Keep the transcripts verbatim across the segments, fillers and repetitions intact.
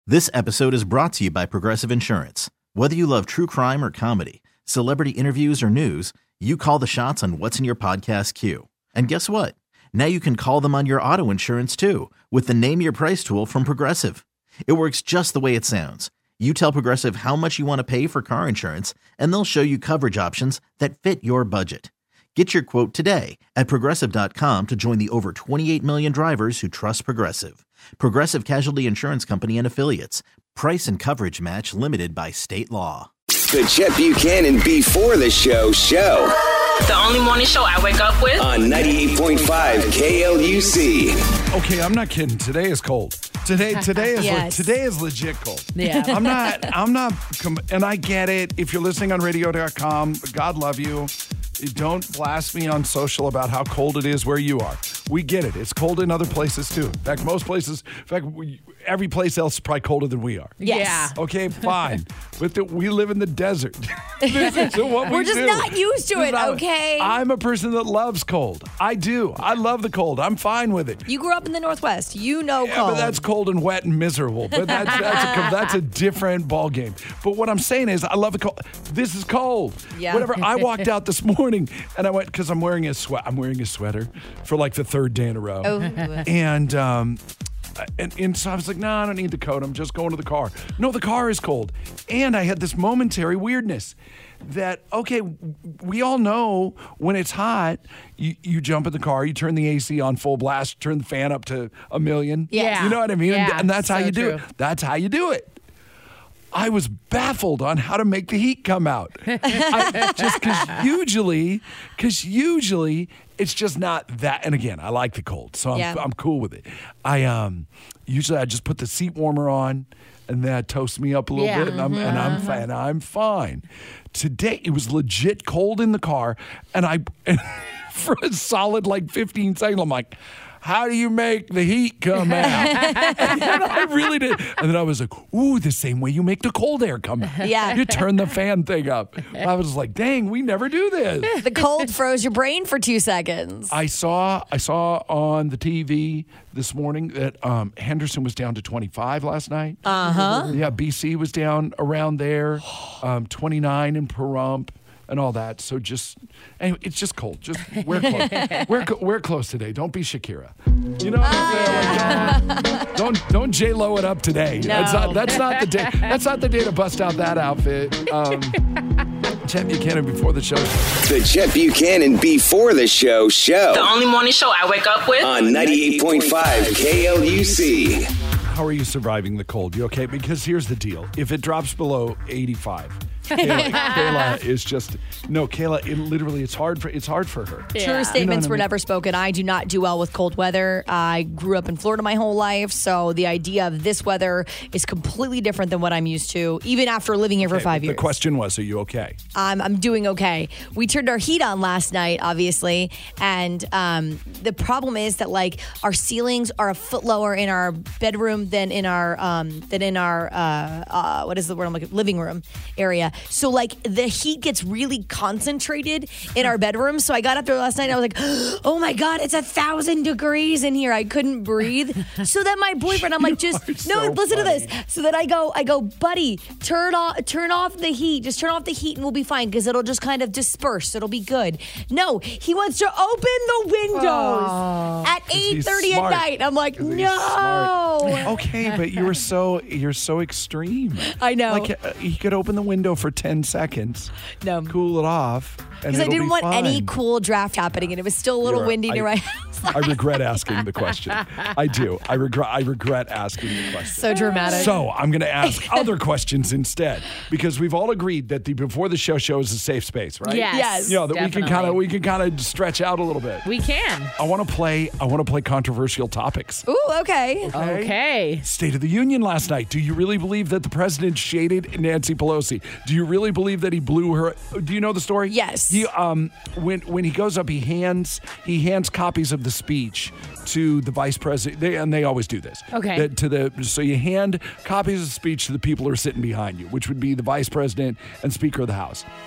This episode is brought to you by Progressive Insurance. Whether you love true crime or comedy, celebrity interviews or news, you call the shots on what's in your podcast queue. And guess what? Now you can call them on your auto insurance too with the Name Your Price tool from Progressive. It works just the way it sounds. You tell Progressive how much you want to pay for car insurance, and they'll show you coverage options that fit your budget. Get your quote today at Progressive dot com to join the over twenty-eight million drivers who trust Progressive. Progressive Casualty Insurance Company and Affiliates. Price and coverage match limited by state law. The Chet Buchanan Before the Show show. The only morning show I wake up with. On ninety-eight point five K L U C. Okay, I'm not kidding. Today is cold. Today, today is Yes. le- today is legit cold. Yeah. I'm not. I'm not. Com- and I get it. If you're listening on radio dot com, God love you. Don't blast me on social about how cold it is where you are. We get it. It's cold in other places too. In fact, most places. In fact, we, every place else is probably colder than we are. Yes. Okay, fine. But the, we live in the desert. This is what we We're just do. not used to This is it, not- okay? I'm a person that loves cold. I do. I love the cold. I'm fine with it. You grew up in the Northwest. You know Yeah, cold. but that's cold and wet and miserable. But that's that's a, that's a different ball game. But what I'm saying is, I love the cold. This is cold. Yeah. Whatever. I walked out this morning and I went because I'm wearing a sweat. I'm wearing a sweater for like the third day in a row. Oh. And um, and and so I was like, no, I don't need the coat. I'm just going to the car. No, the car is cold. And I had this momentary weirdness. That, okay, we all know when it's hot, you, you jump in the car, you turn the A C on full blast, turn the fan up to a million. Yeah. You know what I mean? Yeah, and, and that's how so you do true. it. That's how you do it. I was baffled on how to make the heat come out. I, just because usually, because usually it's just not that. And again, I like the cold, so I'm, Yeah. I'm cool with it. I um usually I just put the seat warmer on, and that toasts me up a little Yeah. bit, and I'm and I'm fine. I'm fine. Today it was legit cold in the car, and I and for a solid like fifteen seconds, I'm like, how do you make the heat come out? And I really did. And then I was like, ooh, the same way you make the cold air come out. Yeah. You turn the fan thing up. I was like, dang, we never do this. The cold froze your brain for two seconds. I saw I saw on the T V this morning that um, Henderson was down to twenty-five last night. Uh-huh. Yeah, B C was down around there, um, twenty-nine in Pahrump and all that. So just, anyway, it's just cold. Just wear clothes. wear, co- wear clothes today. Don't be Shakira. You know what I'm saying? Like, don't, don't don't J Lo it up today. That's not that's not the day. That's not the day to bust out that outfit. Um, Chet Buchanan Before the Show. The Chet Buchanan Before the Show The show. only morning show I wake up with. On ninety-eight point five K L U C. How are you surviving the cold? You okay? Because here's the deal. If it drops below eighty-five, Kayla, Kayla is just no. Kayla, it literally, it's hard for it's hard for her. True Yeah. statements You know what I were mean? never spoken. I do not do well with cold weather. I grew up in Florida my whole life, so the idea of this weather is completely different than what I'm used to, even after living here for Okay, five but years. The question was, are you okay? Um, I'm doing okay. We turned our heat on last night, obviously, and um, the problem is that like our ceilings are a foot lower in our bedroom than in our um, than in our uh, uh, what is the word I'm looking living room area. So like the heat gets really concentrated in our bedroom. So I got up there last night and I was like, oh my god, it's a thousand degrees in here. I couldn't breathe. So that my boyfriend, I'm like, just You no, are so listen to funny. this. So that I go, I go, buddy, turn off, turn off the heat. Just turn off the heat and we'll be fine because it'll just kind of disperse. It'll be good. No, he wants to open the windows at eight he's thirty at smart. night. I'm like, 'Cause he's no. smart. Okay, but you were so you're so extreme. I know. Like uh, he could open the window for ten seconds, No. cool it off, and Because I it'll didn't be want any fine. cool draft happening, and it was still a little You're- windy near I- my house. I regret asking the question. I do. I regret. I regret asking the question. So dramatic. So I'm going to ask other questions instead because we've all agreed that the Before the Show show is a safe space, right? Yes. Yes. You know that we can kind of definitely. we can kind of stretch out a little bit. We can. I want to play. I want to play controversial topics. Ooh, okay. Okay. State of the Union last night. Do you really believe that the president shaded Nancy Pelosi? Do you really believe that he blew her? Do you know the story? Yes. He um when when he goes up, he hands he hands copies of the speech to the vice president. They, and they always do this. Okay. That- to the so you hand copies of the speech to the people who are sitting behind you, which would be the vice president and Speaker of the House.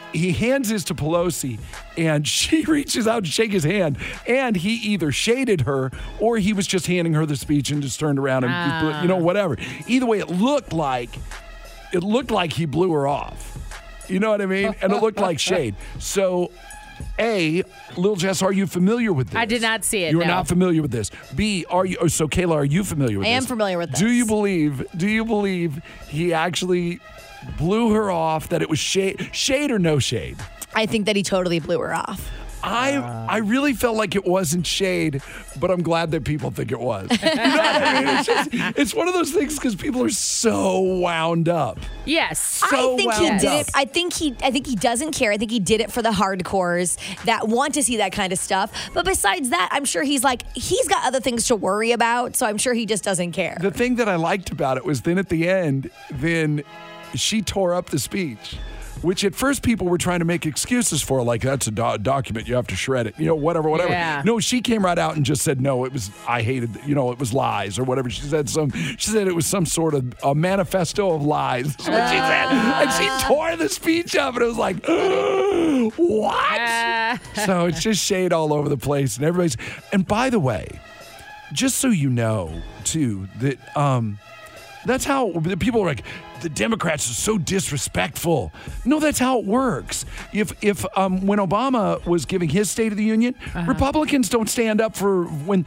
he hands his to Pelosi, and she reaches out to shake his hand, and he either shaded her or he was just handing her the speech and just turned around and Ah. you know whatever. Either way, it looked like it looked like he blew her off. You know what I mean? And it looked like shade. So, A, Lil Jess, are you familiar with this? I did not see it, You are no. not familiar with this. B, are you? Oh, so Kayla, are you familiar with I this? am familiar with this. Do you believe? Do you believe he actually blew her off? That it was shade, shade or no shade? I think that he totally blew her off. I I really felt like it wasn't shade, but I'm glad that people think it was. You know what I mean? It's just, it's one of those things because people are so wound up. Yes. So I think he wound did up. it. I think he. I think he doesn't care. I think he did it for the hardcores that want to see that kind of stuff. But besides that, I'm sure he's like he's got other things to worry about. So I'm sure he just doesn't care. The thing that I liked about it was then at the end, then she tore up the speech, which at first people were trying to make excuses for, like, that's a do- document, you have to shred it, you know, whatever, whatever. Yeah. No, she came right out and just said, no, it was, I hated, you know, it was lies or whatever. She said some, she said it was some sort of a manifesto of lies. That's what she said. And she tore the speech up and it was like, what? Uh, So it's just shade all over the place and everybody's, and by the way, just so you know, too, that um, that's how the people are like, the Democrats are so disrespectful. No, that's how it works. If if um, when Obama was giving his State of the Union, Republicans don't stand up for when.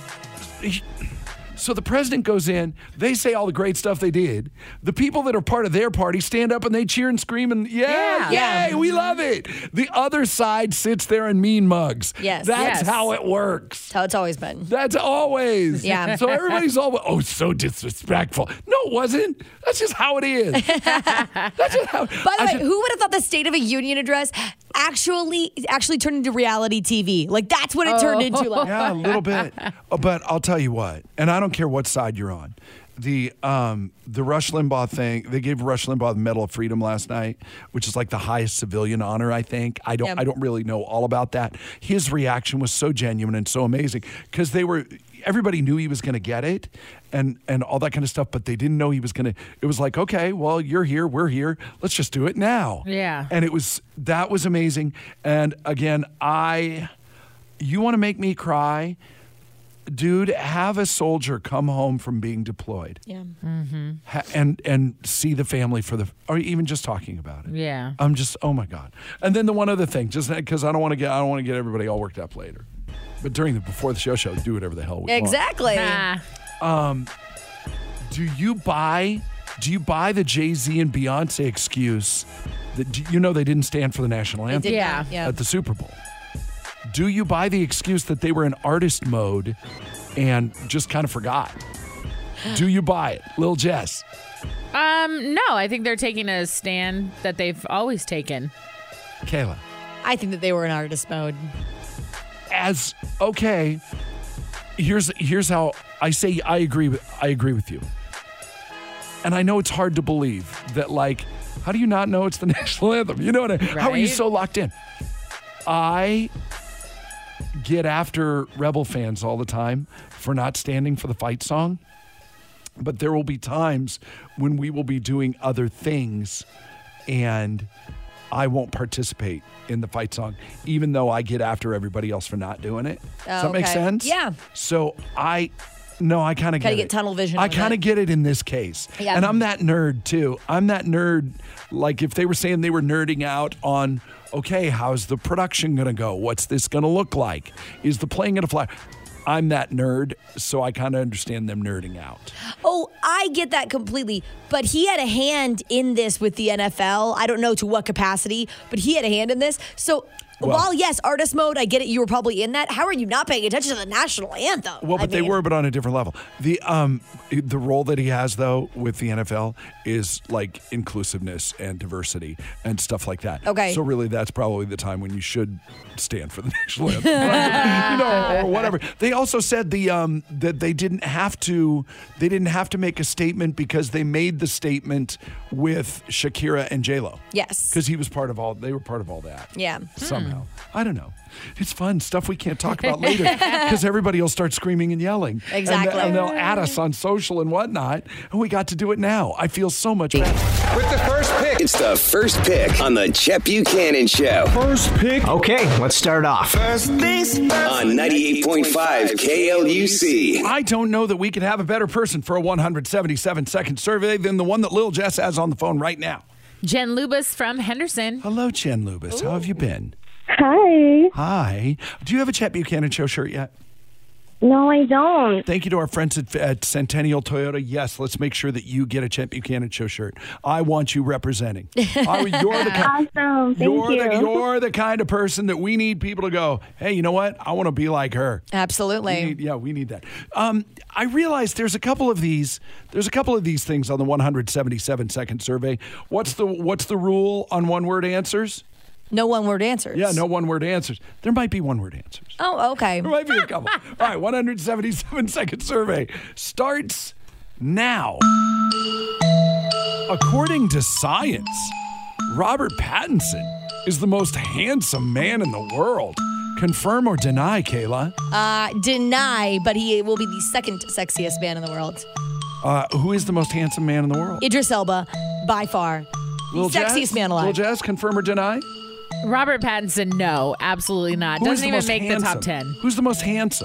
So the president goes in, they say all the great stuff they did. The people that are part of their party stand up and they cheer and scream and, yeah, Yeah. yay, we love it. The other side sits there and mean mugs. Yes. That's Yes. how it works. That's how it's always been. That's always. Yeah. So everybody's all, oh, so disrespectful. No, it wasn't. That's just how it is. That's just how. By the I way, just- who would have thought the State of a Union address actually actually turned into reality T V? Like that's what it turned into. Like. Yeah, a little bit. Uh, But I'll tell you what, and I don't care what side you're on. The um the Rush Limbaugh thing, they gave Rush Limbaugh the Medal of Freedom last night, which is like the highest civilian honor, I think. I don't Yeah. I don't really know all about that. His reaction was so genuine and so amazing because they were everybody knew he was going to get it and and all that kind of stuff, but they didn't know he was going to. It was like, okay, well, you're here, we're here. Let's just do it now. Yeah. And it was that was amazing. And again, I you want to make me cry? Dude, have a soldier come home from being deployed Yeah. ha- and and see the family for the, or even just talking about it. Yeah. I'm just, oh my God. And then the one other thing, just because I don't want to get, I don't want to get everybody all worked up later. But during the before the show show, do whatever the hell we want. Exactly. Ah. Do you buy? Do you buy the Jay-Z and Beyonce excuse that do you know they didn't stand for the national They anthem did Yeah. not, yeah. at the Super Bowl? Do you buy the excuse that they were in artist mode and just kind of forgot? Do you buy it, Lil Jess? Um, no, I think they're taking a stand that they've always taken. Kayla, I think that they were in artist mode. as okay, here's here's how I say I agree with I agree with you. And I know it's hard to believe that, like, how do you not know it's the national anthem? You know what I mean? How are you Right. so locked in? I get after Rebel fans all the time for not standing for the fight song. But there will be times when we will be doing other things and I won't participate in the fight song, even though I get after everybody else for not doing it. Does Oh, that make okay. sense? Yeah. So I, no, I kind of get Gotta it. get tunnel vision I with kind it. of get it in this case. Yeah. And I'm that nerd too. I'm that nerd. Like if they were saying they were nerding out on, okay, how's the production going to go? What's this going to look like? Is the plane going to fly? I'm that nerd, so I kind of understand them nerding out. Oh, I get that completely. But he had a hand in this with the N F L. I don't know to what capacity, but he had a hand in this. So Well- while, yes, artist mode, I get it. You were probably in that. How are you not paying attention to the national anthem? Well, I but they mean, were, but on a different level. The um, the role that he has though with the N F L is like inclusiveness and diversity and stuff like that. Okay. So really, that's probably the time when you should stand for the national anthem, you know, or whatever. They also said the um that they didn't have to they didn't have to make a statement because they made the statement with Shakira and J Lo. Yes. Because he was part of all. They were part of all that. Yeah. Somehow. I don't know. It's fun stuff we can't talk about later because everybody will start screaming and yelling. And Exactly. th- And, they'll add us on social and whatnot. And we got to do it now. I feel so much better. With the first pick It's the first pick on the Chet Buchanan Show. First pick. Okay, let's start off. First things first. On ninety-eight point five K L U C. I don't know that we could have a better person for a one hundred seventy-seven second survey than the one that Lil Jess has on the phone right now. Jen Lubis from Henderson. Hello, Jen Lubis. Ooh. How have you been? Hi. Hi. Do you have a Chet Buchanan Show shirt yet? No, I don't. Thank you to our friends at, at Centennial Toyota. Yes, let's make sure that you get a Chet Buchanan Show shirt. I want you representing. I, you're the kind, awesome. Thank you're you. The, you're the kind of person that we need people to go, hey, you know what? I want to be like her. Absolutely. We need, yeah, we need that. Um, I realized there's a couple of these. There's a couple of these things on the one hundred seventy-seven second survey. What's the What's the rule on one word answers? No one-word answers. Yeah, no one-word answers. There might be one-word answers. Oh, okay. There might be a couple. All right, one hundred seventy-seven second survey starts now. According to science, Robert Pattinson is the most handsome man in the world. Confirm or deny, Kayla? Uh, deny, but he will be the second sexiest man in the world. Uh, who is the most handsome man in the world? Idris Elba, by far. The Lil sexiest Jazz? man alive. Lil Jazz, confirm or deny? Robert Pattinson, no, absolutely not. Who is Doesn't the even most make handsome? the top ten. Who's the most handsome?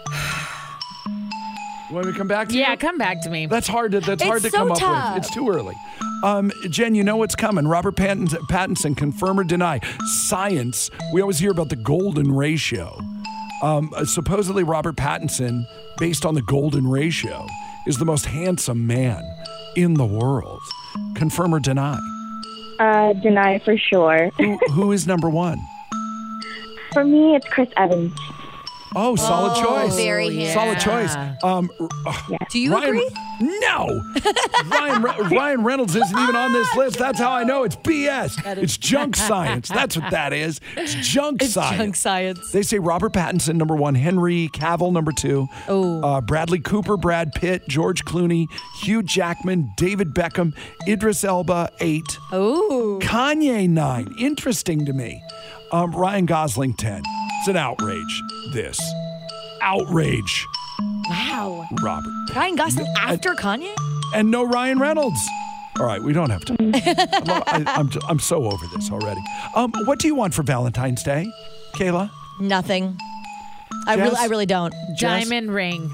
Want me to come back to Yeah, you? come back to me. That's hard to that's It's hard to so come tough. up with. It's too early. Um, Jen, you know what's coming. Robert Pattinson, Pattinson, confirm or deny. Science, we always hear about the golden ratio. Um, uh, supposedly Robert Pattinson, based on the golden ratio, is the most handsome man in the world. Confirm or deny? Uh, deny for sure. Who, who is number one? For me, it's Chris Evans. Oh, solid Oh, choice. very handsome. Solid choice. Um, uh, Do you Ryan, agree? No. Ryan, Re- Ryan Reynolds isn't even on this list. That's how I know it's B S. It's junk science. That's what that is. It's junk It's science. junk science. They say Robert Pattinson, number one. Henry Cavill, number two. Oh. Uh, Bradley Cooper, Brad Pitt, George Clooney, Hugh Jackman, David Beckham, Idris Elba, eight. Oh. Kanye, nine. Interesting to me. Um, Ryan Gosling, ten. It's an outrage, this. Outrage, Wow. Robert. Ryan Gosling after Kanye? And no Ryan Reynolds. All right, we don't have to. I'm, I, I'm, I'm so over this already. Um, what do you want for Valentine's Day, Kayla? Nothing. I Jess? really, I really don't. Diamond ring.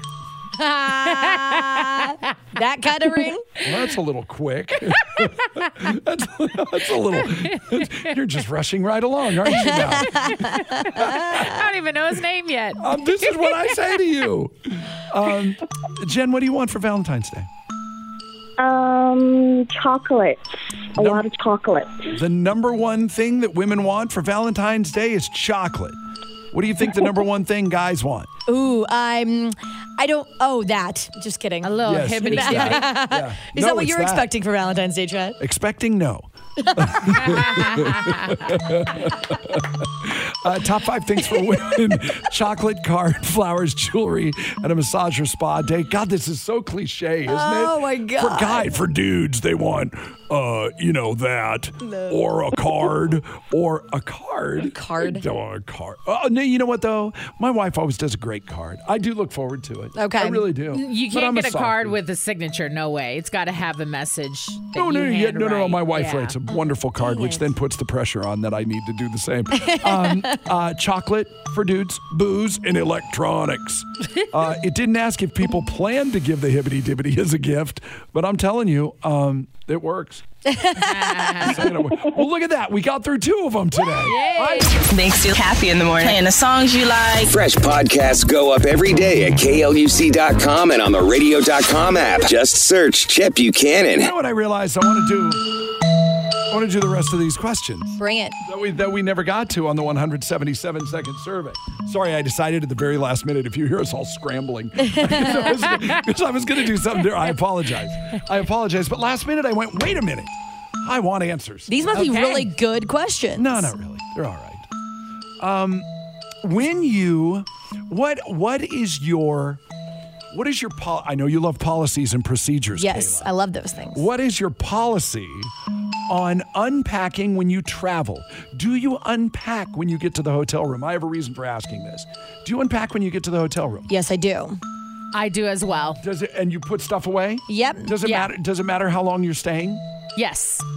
that kind of ring? Well, that's a little quick. that's, that's a little. You're just rushing right along, aren't you now? I don't even know his name yet. Um, this is what I say to you. Um, Jen, what do you want for Valentine's Day? Um, chocolate. A No. lot of chocolate. The number one thing that women want for Valentine's Day is chocolate. What do you think the number one thing guys want? Ooh, I'm. I don't. Oh, that. Just kidding. A little Yes, hibbity it's hibbity. that. Yeah. Is No, that what it's you're that. expecting for Valentine's Day, Chad? Expecting no. uh, top five things for women: chocolate, card, flowers, jewelry, and a massage or spa day. God, this is so cliche, isn't it? Oh, my For God. guy, for dudes, they want, uh, you know, that, or a card, or a card. A card? Or a card. Oh, no, you know what though? My wife always does a great card. I do look forward to it. Okay. I really do. You But I'm can't get a card softie. with a signature. No way. It's got to have a message. That No, no, you no, yeah, no, no, no. handwrite. My wife Yeah. writes a wonderful card, Dang which it. then puts the pressure on that I need to do the same. Um, uh, chocolate for dudes, booze, and electronics. Uh, it didn't ask if people plan to give the hibbity dibbity as a gift, but I'm telling you, um, it works. Well, look at that. We got through two of them today. I- Makes you happy in the morning. Playing the songs you like. Fresh podcasts go up every day at K L U C dot com and on the radio dot com app. Just search Chet you Buchanan. know what I realized? I want to do. I want to do the rest of these questions. Bring it. That we, that we never got to on the one hundred seventy-seven second survey. Sorry, I decided at the very last minute, if you hear us all scrambling, because I was going to do something there. I apologize. I apologize. But last minute, I went, wait a minute. I want answers. These must be Okay. really good questions. No, not really. They're all right. Um, when you, what what is your, what is your, pol- I know you love policies and procedures, Yes, Kayla. I love those things. What is your policy on unpacking when you travel? Do you unpack when you get to the hotel room? I have a reason for asking this. Do you unpack when you get to the hotel room? Yes, I do. I do as well. Does it, and you put stuff away? Yep. Does it Yeah. matter? Does it matter how long you're staying? Yes.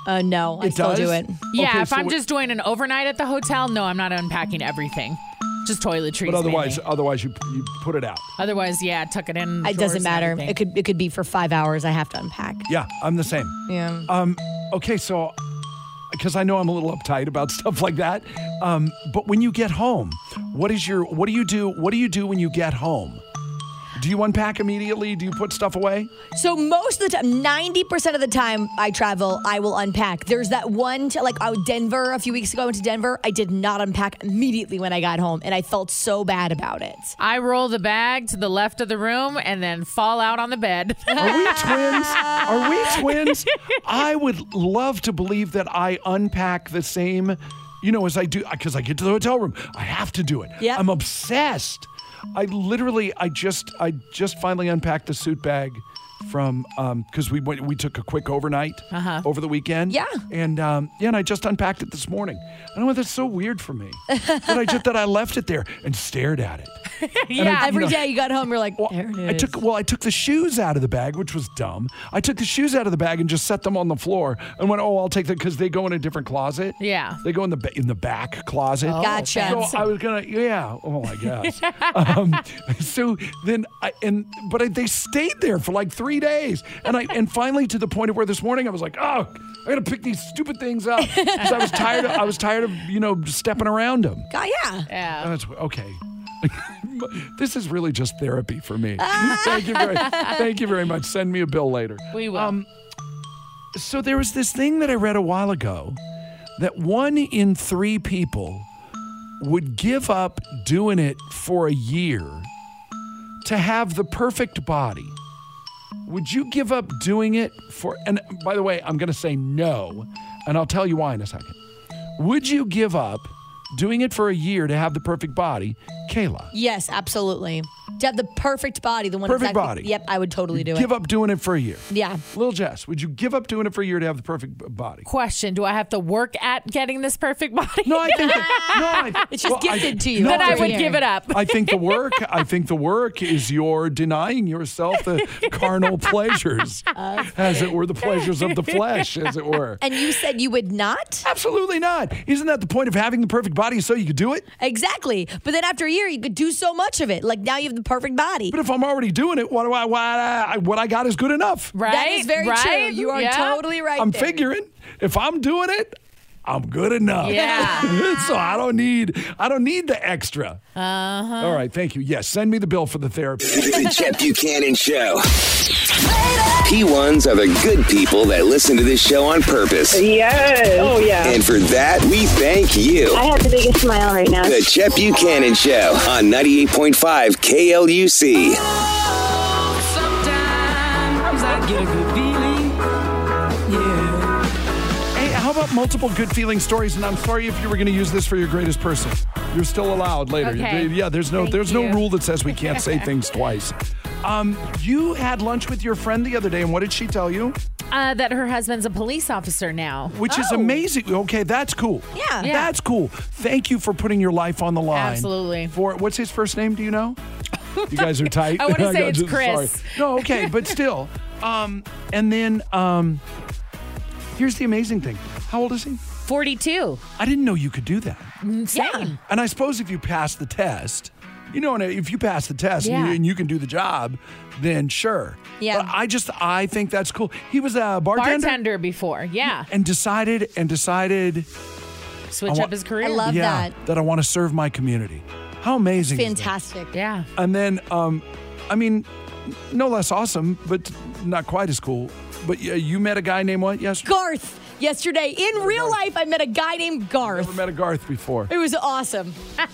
Uh, no, I It still does? do it. Yeah, Okay, if so I'm what- just doing an overnight at the hotel, no, I'm not unpacking everything. Just toiletries. But otherwise, mainly. otherwise you you put it out. otherwise, yeah, tuck it in. It drawers doesn't and matter. everything. It could it could be for five hours. I have to unpack. Yeah, I'm the same. Yeah. Um, okay, so because I know I'm a little uptight about stuff like that. Um, but when you get home, what is your what do you do? What do you do when you get home? Do you unpack immediately? Do you put stuff away? So most of the time, ninety percent of the time I travel, I will unpack. There's that one, t- like oh, Denver, a few weeks ago I went to Denver. I did not unpack immediately when I got home, and I felt so bad about it. I roll the bag to the left of the room and then fall out on the bed. Are we twins? Are we twins? I would love to believe that I unpack the same, you know, as I do, because I get to the hotel room. I have to do it. Yep. I'm obsessed. I literally, I just, I just finally unpacked the suit bag from, um, because we went, we took a quick overnight Uh-huh. over the weekend. Yeah. And um, yeah, and I just unpacked it this morning. I know that's so weird for me that I just that I left it there and stared at it. yeah. Every know- day you got home, you're like, Well, there it is. I took well, I took the shoes out of the bag, which was dumb. I took the shoes out of the bag and just set them on the floor and went, "Oh, I'll take them," because they go in a different closet. Yeah. they go in the ba- in the back closet. Gotcha. So I was gonna, yeah. Oh, I guess. um, so then, I and but I, they stayed there for like three days, and I and finally to the point of where this morning I was like, "Oh, I gotta pick these stupid things up," because I was tired. Of, I was tired of you know stepping around them. God, yeah. yeah. That's okay. This is really just therapy for me. Thank you very, thank you very much. Send me a bill later. We will. Um, so there was this thing that I read a while ago that one in three people would give up doing it for a year to have the perfect body. Would you give up doing it for, and by the way, I'm going to say no, and I'll tell you why in a second. Would you give up doing it for a year to have the perfect body? Kayla. Yes, absolutely. To have the perfect body, the one Perfect exactly. body. Yep, I would totally do Give it. up doing it for a year. Yeah. Little Jess, would you give up doing it for a year to have the perfect b- body? Question: do I have to work at getting this perfect body? No, I think that, no, I, It's just well, I- gifted to you. no, then I every would year. give it up. I think the work. I think the work is your denying yourself the carnal pleasures, as it were, the pleasures of the flesh, as it were. And you said you would not? Absolutely not. Isn't that the point of having the perfect body, so you could do it? Exactly. But then after a year, you could do so much of it. Like now you have the perfect body. But if I'm already doing it, what do I? What, I, what I got is good enough. Right? That is very right? true. You are Yeah. totally right. I'm there. figuring if I'm doing it, I'm good enough. Yeah. So I don't need I don't need the extra. Uh-huh. All right, thank you. Yes, send me the bill for the therapy. The Chet Buchanan Show. P ones are the good people that listen to this show on purpose. Yes. Oh, yeah. And for that, we thank you. I have the biggest smile right now. The Chet Buchanan Show on ninety-eight point five K L U C. Sometimes I get a good feeling. Yeah. Hey, how about multiple good feeling stories? And I'm sorry if you were going to use this for your greatest person. You're still allowed later. Okay. Yeah, there's no Thank there's no you. rule that says we can't say things twice. Um, you had lunch with your friend the other day, and what did she tell you? Uh, that her husband's a police officer now. Which is Oh. amazing. Okay, that's cool. Yeah. Yeah. That's cool. Thank you for putting your life on the line. Absolutely. For what's his first name? Do you know? You guys are tight. I wanna say got it's you- Chris. Sorry. No, okay, but still. Um, and then um, here's the amazing thing. How old is he? forty-two. I didn't know you could do that. Same. And I suppose if you pass the test, you know, and if you pass the test and, Yeah. you, and you can do the job, then sure. Yeah. But I just, I think that's cool. He was a bartender. Bartender before. Yeah. And decided, and decided, Switch I wa- up his career. I love yeah, that. I want to serve my community. How amazing. is that? Fantastic. Yeah. And then, um, I mean, no less awesome, but not quite as cool. But uh, you met a guy named what? Yes. Garth. Yesterday, in real life, I met a guy named Garth. Never met a Garth before. It was awesome.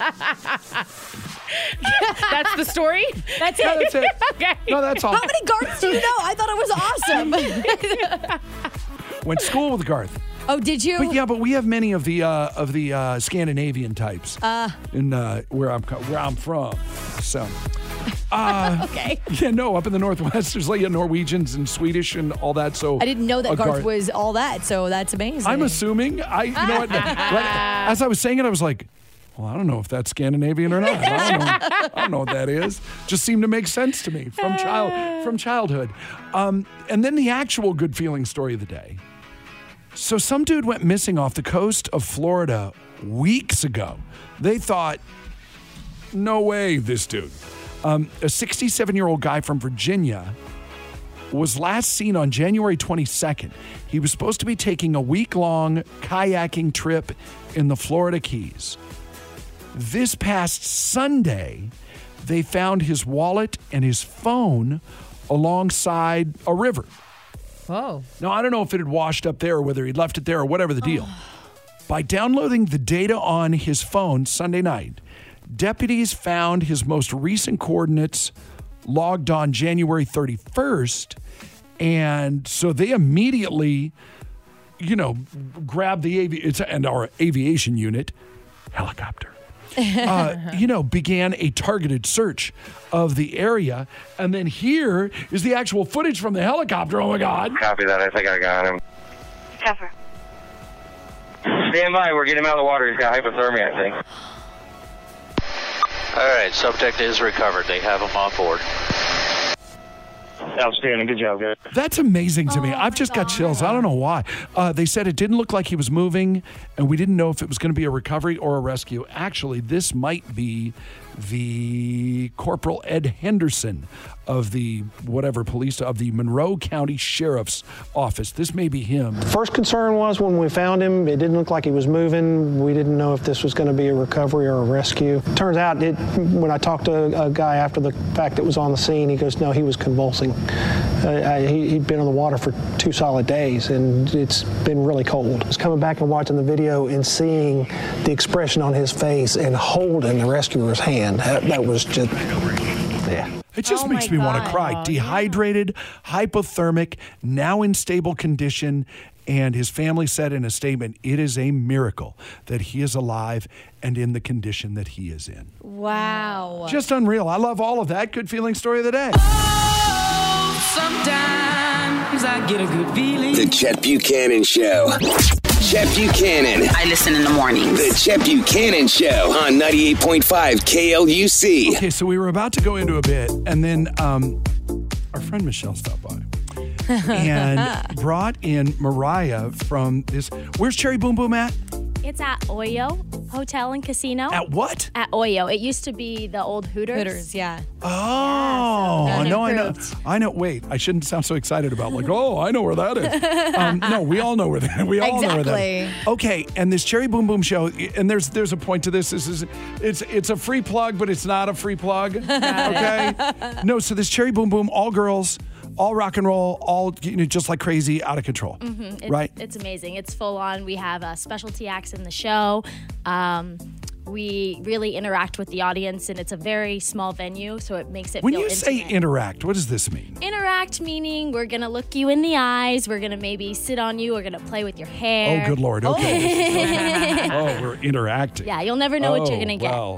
That's the story? That's it. No, that's it. Okay. No, that's all. How many Garths do you know? I thought it was awesome. Went to school with Garth. Oh, did you? But yeah, but we have many of the uh, of the uh, Scandinavian types uh, in uh, where I'm co- where I'm from. So, uh, Okay. yeah, no, up in the Northwest, there's like yeah, Norwegians and Swedish and all that. So I didn't know that a Garth Garth- was all that, so that's amazing. I'm assuming. I, you know what? Like, as I was saying it, I was like, well, I don't know if that's Scandinavian or not. I don't know. I don't know what that is. Just seemed to make sense to me from child from childhood. Um, and then the actual good feeling story of the day So some dude went missing off the coast of Florida weeks ago. They thought, no way, this dude. Um, a sixty-seven-year-old guy from Virginia was last seen on January twenty-second. He was supposed to be taking a week-long kayaking trip in the Florida Keys. This past Sunday, they found his wallet and his phone alongside a river. Whoa. Now, I don't know if it had washed up there or whether he'd left it there or whatever the deal. By downloading the data on his phone Sunday night, deputies found his most recent coordinates logged on January thirty-first. And so they immediately, you know, grabbed the avi- it's, and our aviation unit, helicopter. uh, you know, began a targeted search of the area. And then here is the actual footage from the helicopter. Oh, my God. Copy that. I think I got him. Cover. Stand by. We're getting him out of the water. He's got hypothermia, I think. All right. Subject is recovered. They have him on board. Outstanding. Good job, guys. That's amazing to Oh me. I've my just got God. chills. I don't know why. Uh, they said it didn't look like he was moving, and we didn't know if it was going to be a recovery or a rescue. Actually, this might be the Corporal Ed Henderson of the whatever police, of the Monroe County Sheriff's Office. This may be him. First concern was when we found him, it didn't look like he was moving. We didn't know if this was going to be a recovery or a rescue. Turns out, it, when I talked to a guy after the fact that was on the scene, he goes, no, he was convulsing. Uh, I, he, he'd been on the water for two solid days, and it's been really cold. I was coming back and watching the video and seeing the expression on his face and holding the rescuer's hand. That, that was just, yeah. It just Oh makes my me want to God. cry. Dehydrated, hypothermic, now in stable condition. And his family said in a statement, it is a miracle that he is alive and in the condition that he is in. Wow. Just unreal. I love all of that. Good feeling story of the day. Sometimes I get a good feeling. The Chet Buchanan Show. Chet Buchanan. I listen in the mornings. The Chet Buchanan Show on ninety-eight point five K L U C. Okay, so we were about to go into a bit, and then um, our friend Michelle stopped by and brought in Mariah from this. Where's Cherry Boom Boom at? It's at Oyo Hotel and Casino. At what? At Oyo. It used to be the old Hooters. Hooters, yeah. Oh, Yeah, so no, I know. improved. I know. Wait, I shouldn't sound so excited about like, oh, I know where that is. Um, no, we all know where that. We all know where that is. Exactly. Okay, and this Cherry Boom Boom show, and there's there's a point to this. This is it's it's a free plug, but it's not a free plug. Okay. No, so this Cherry Boom Boom, all girls, all rock and roll, all you know, just like crazy, out of control. Mhm. It's, Right. It's amazing. It's full on. We have uh, specialty acts in the show. Um, we really interact with the audience, and it's a very small venue, so it makes it When feel you say intimate. interact, what does this mean? Interact meaning we're going to look you in the eyes. We're going to maybe sit on you. We're going to play with your hair. Oh, good Lord. Okay. This is- oh, we're interacting. Yeah, you'll never know what you're Oh, going to get. well.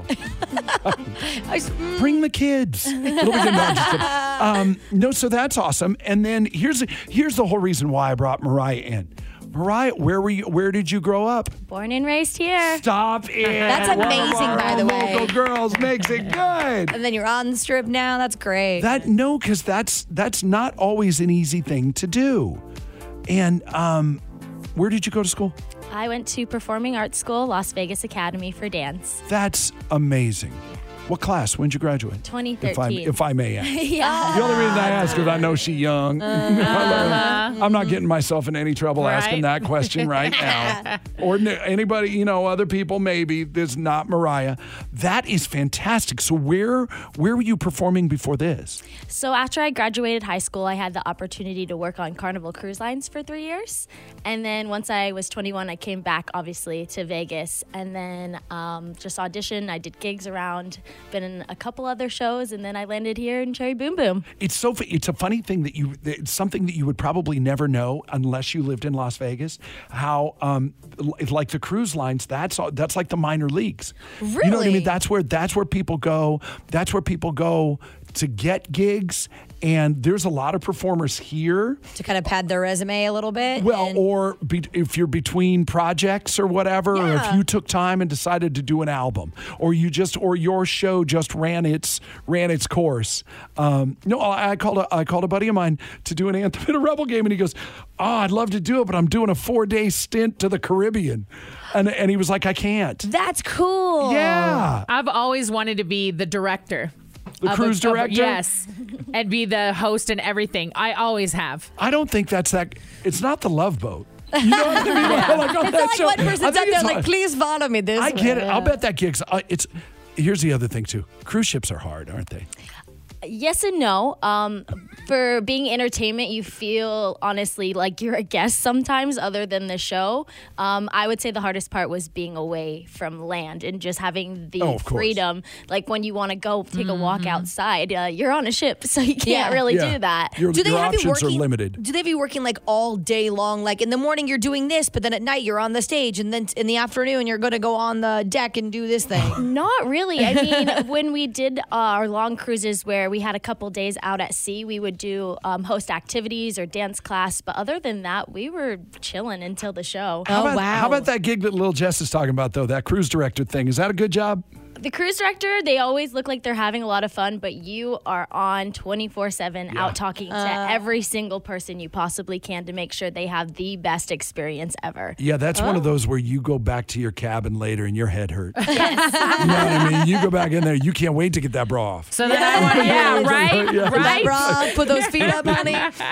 Bring the kids. It'll be good. No, I'm just kidding. Um, no, so that's awesome. And then here's here's the whole reason why I brought Mariah in. Mariah, where were you? Where did you grow up? Born and raised here. Stop it. That's One of amazing, our by the own way. Local girls makes it good. And then you're on the strip now. That's great. That no, because that's that's not always an easy thing to do. And um, where did you go to school? I went to Performing Arts School, Las Vegas Academy for Dance. That's amazing. What class? When did you graduate? twenty If I, thirteen. if I may ask. Yeah. The only reason I ask is I know she's young. I'm not getting myself in any trouble Right. asking that question right now. Or n- anybody, you know, other people maybe. There's not Mariah. That is fantastic. So where where were you performing before this? So after I graduated high school, I had the opportunity to work on Carnival Cruise Lines for three years. And then once I was twenty-one, I came back, obviously, to Vegas. And then um, just auditioned. I did gigs around, been in a couple other shows, and then I landed here in Cherry Boom Boom. It's so fu- it's a funny thing that you it's something that you would probably never know unless you lived in Las Vegas. How um l- like the cruise lines, that's all, that's like the minor leagues. You know what I Really? mean? That's where that's where people go. That's where people go to get gigs and there's a lot of performers here to kind of pad their resume a little bit. Well, and- or be, if you're between projects or whatever, or if Yeah. you took time and decided to do an album, or you just, or your show just ran its ran its course. Um, no, I I called a I called a buddy of mine to do an anthem at a Rebel game, and he goes, "Oh, I'd love to do it, but I'm doing a four day stint to the Caribbean," and and he was like, "I can't." That's cool. Yeah. I've always wanted to be the director. The of cruise a- of a- director? yes. And be the host and everything. I always have. I don't think that's that. It's not the Love Boat. You know what I mean? Yeah. Like on It's that not like show. one I person's think up there it's like, hard. please follow me this I way. get it. I'll Yeah. bet that gig's. Uh, it's. Here's the other thing too. Cruise ships are hard, aren't they? Yes and no. Um, for being entertainment, you feel honestly like you're a guest sometimes, other than the show. Um, I would say the hardest part was being away from land and just having the Oh, of course. freedom. Like when you want to go take a walk outside, uh, you're on a ship, so you can't Yeah. really Yeah. do that. Your, Do they your have you options are working- limited. Do they have you working like all day long? Like in the morning you're doing this, but then at night you're on the stage, and then in the afternoon you're going to go on the deck and do this thing. Not really. I mean, when we did uh, our long cruises where we had a couple days out at sea, we would do um, host activities or dance class. But other than that, we were chilling until the show. How about, How about that gig that Lil Jess is talking about, though? That cruise director thing. Is that a good job? The cruise director, they always look like they're having a lot of fun, but you are on twenty-four seven out talking to Uh. every single person you possibly can to make sure they have the best experience ever. Yeah, that's one of those where you go back to your cabin later and your head hurt. You know what I mean? You go back in there, you can't wait to get that bra off. So then I want, yeah, right, Yeah. right. Bra, put those feet up, honey.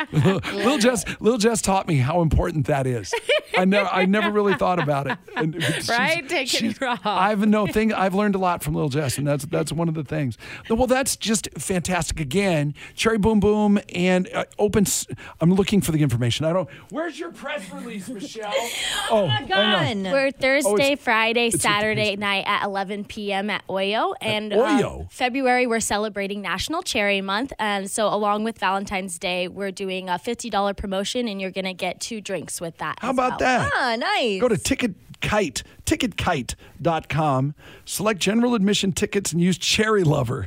Lil Jess, Lil Jess taught me how important that is. I never, I never really thought about it. And she's- Right? Take she's- it raw. I've no thing. I've learned a lot from Lil Jess, and that's that's one of the things. Well, that's just fantastic. Again, Cherry Boom Boom and uh, open. s- I'm looking for the information. I don't. Where's your press release, Michelle? Oh, my God. We're Thursday, Oh, it's- Friday, it's with the Saturday night at eleven p.m. at Oyo. And Oyo? um, February, we're celebrating National Cherry Month. And so along with Valentine's Day, we're doing a fifty dollars promotion, and you're going to get two drinks with that. How as about well. that? Ah, nice. Go to Ticket Kite, ticket kite dot com, select general admission tickets, and use Cherry Lover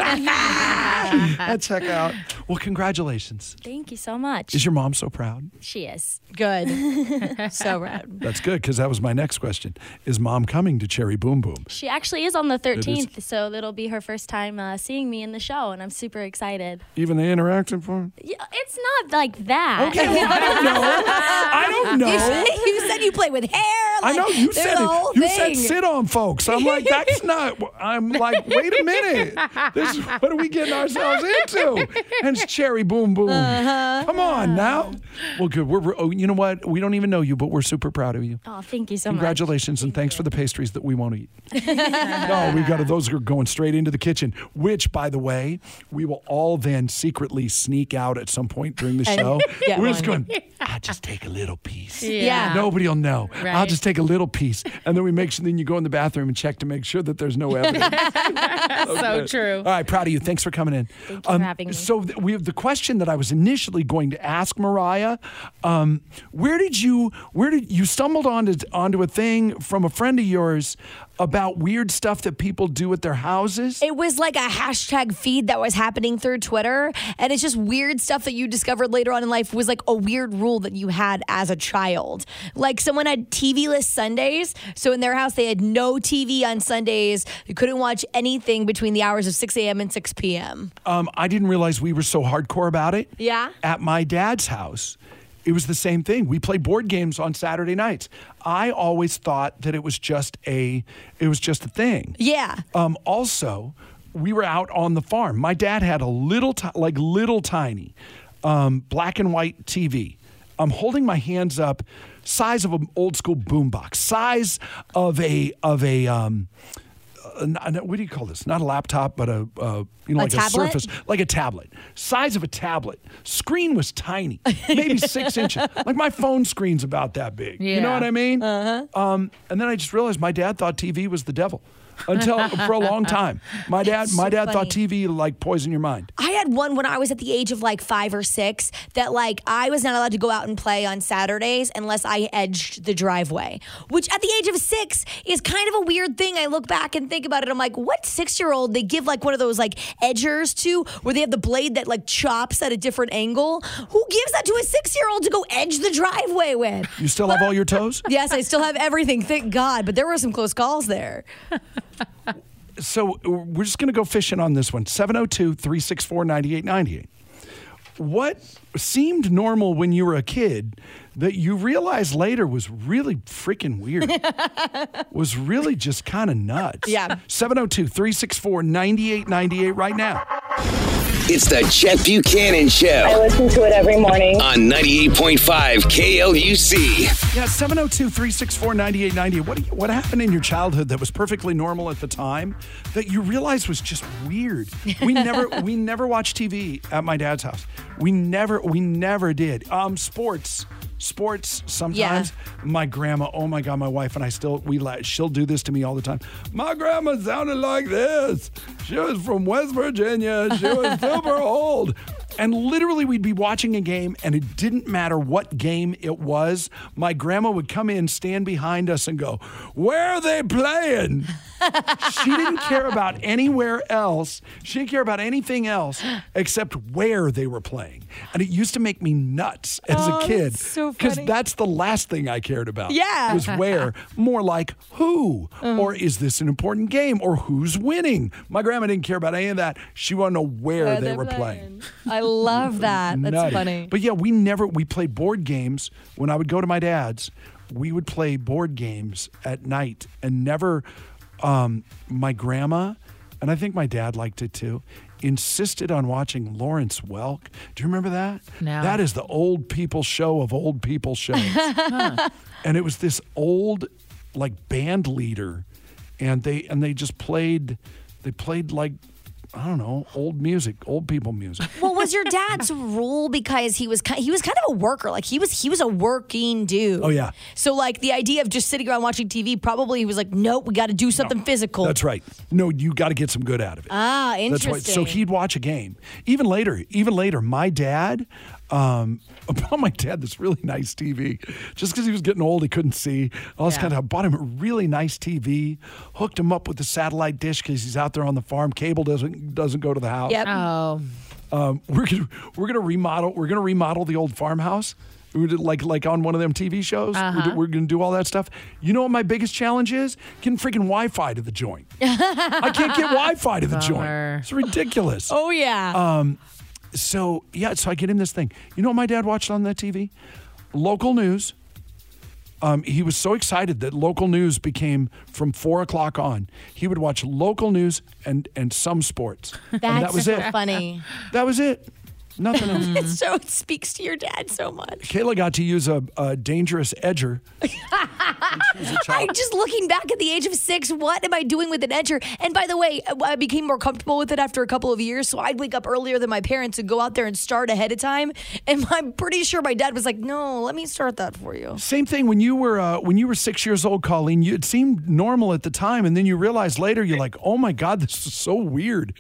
at checkout. Well, congratulations. Thank you so much. Is your mom so proud? She is. Good. So rad. That's good, because that was my next question. Is mom coming to Cherry Boom Boom? She actually is on the is. thirteenth, so it'll be her first time uh, seeing me in the show, and I'm super excited. Even the interactive part? Yeah, it's not like that. Okay, well, I don't know. I don't know. You said, you said you play with hair. I like, know you there's said a it. whole You thing. said sit on folks. I'm like, that's not. I'm like, wait a minute. This is, what are we getting ourselves into? And it's Cherry Boom Boom. Uh-huh. Come on now. Well, good. We're, we're. Oh, you know what? We don't even know you, but we're super proud of you. Oh, thank you so much. Congratulations, and thanks for the pastries that we won't eat. No, we got to, those are going straight into the kitchen, which, by the way, we will all then secretly sneak out at some point during the And show. get We're just one. going, I'll just take a little piece. Yeah. Nobody will know. I'll Right. just take a little piece. And then we make sure, then you go in the bathroom and check to make sure that there's no evidence. So Okay. true. All right, proud of you. Thanks for coming in. Thank you for having me. So th- we have the question that I was initially going to ask Mariah. Um, where did you? Where did you stumbled onto onto a thing from a friend of yours about weird stuff that people do at their houses? It was like a hashtag feed that was happening through Twitter. And it's just weird stuff that you discovered later on in life was like a weird rule that you had as a child. Like someone had T V-less Sundays. So in their house, they had no T V on Sundays. You couldn't watch anything between the hours of six a.m. and six p.m. Um, I didn't realize we were so hardcore about it. Yeah? At my dad's house, it was the same thing. We played board games on Saturday nights. I always thought that it was just a, it was just a thing. Yeah. Um, also, we were out on the farm. My dad had a little, ti- like little tiny, um, black and white T V. I'm holding my hands up, size of an old school boombox, size of a of a. Um, uh, not- what do you call this? Not a laptop, but a uh, you know A like tablet? a Surface, like a tablet, size of a tablet. Screen was tiny, maybe six inches. Like my phone screen's about that big. You know Yeah. what I mean? Uh-huh. Um, and then I just realized my dad thought T V was the devil. until for a long time. My dad, That's my so dad funny. thought T V like poison your mind. I had one when I was at the age of like five or six that like I was not allowed to go out and play on Saturdays unless I edged the driveway, which at the age of six is kind of a weird thing. I look back and think about it. I'm like, what six-year-old they give like one of those like edgers to where they have the blade that like chops at a different angle? Who gives that to a six-year-old to go edge the driveway with? You still have all your toes? Yes, I still have everything, thank God. But there were some close calls there. So we're just going to go fishing on this one. seven oh two, three six four, nine eight nine eight. What seemed normal when you were a kid that you realized later was really freaking weird, was really just kind of nuts. Yeah. seven oh two, three six four, nine eight nine eight right now. It's the Chet Buchanan Show. I listen to it every morning. On ninety-eight point five K L U C. Yeah, seven oh two, three six four, nine eight nine eight. What, do you- what happened in your childhood that was perfectly normal at the time that you realized was just weird? We never we never watched T V at my dad's house. We never we never did. Um, sports. Sports sometimes. My grandma, oh my God, my wife and I still, we la- she'll do this to me all the time. My grandma sounded like this. She was from West Virginia. She was super old. And literally, we'd be watching a game, and it didn't matter what game it was. My grandma would come in, stand behind us, and go, "Where are they playing?" She didn't care about anywhere else. She didn't care about anything else except where they were playing. And it used to make me nuts as Oh, a kid. that's so Because funny. that's the last thing I cared about. Yeah. Was where. More like who. Uh-huh. Or is this an important game? Or who's winning? My grandma didn't care about any of that. She wanted to know where Where they they're were playing. playing. I love that. That's Nutty. funny. But yeah, we never, we played board games. When I would go to my dad's, we would play board games at night and never, um, my grandma, and I think my dad liked it too, insisted on watching Lawrence Welk. Do you remember that? No. That is the old people show of old people shows. And it was this old, like, band leader, and they and they just played, they played like, I don't know, old music, old people music. Well, was your dad's rule because he was ki- he was kind of a worker, like he was he was a working dude. Oh, yeah. So like the idea of just sitting around watching T V, probably he was like, nope, we got to do something physical. That's right. No, you got to get some good out of it. Ah, That's interesting. right. So he'd watch a game. Even later, even later, my dad, um, bought my dad this really nice T V. Just because he was getting old, he couldn't see. All this Yeah. kind of bought him a really nice T V, hooked him up with the satellite dish because he's out there on the farm. Cable doesn't doesn't go to the house. Yep. Oh, Um, we're gonna we're gonna remodel we're gonna remodel the old farmhouse. We did like like on one of them T V shows. Uh-huh. We're, do- we're gonna do all that stuff. You know what my biggest challenge is? Getting freaking Wi-Fi to the joint. I can't get Wi-Fi to the Bummer. joint. It's ridiculous. Oh yeah. Um, so yeah, so I get him this thing. You know what my dad watched on that T V? Local news. Um, he was so excited that local news became from four o'clock on. He would watch local news and and some sports. That's and that was so it. funny. That was it. Nothing else. So it speaks to your dad so much. Kayla got to use a, a dangerous edger. when she was a child. I'm just looking back at the age of six. What am I doing with an edger? And by the way, I became more comfortable with it after a couple of years. So I'd wake up earlier than my parents and go out there and start ahead of time. And I'm pretty sure my dad was like, "No, let me start that for you." Same thing when you were uh, when you were six years old, Colleen. You, it seemed normal at the time, and then you realize later you're like, "Oh my God, this is so weird."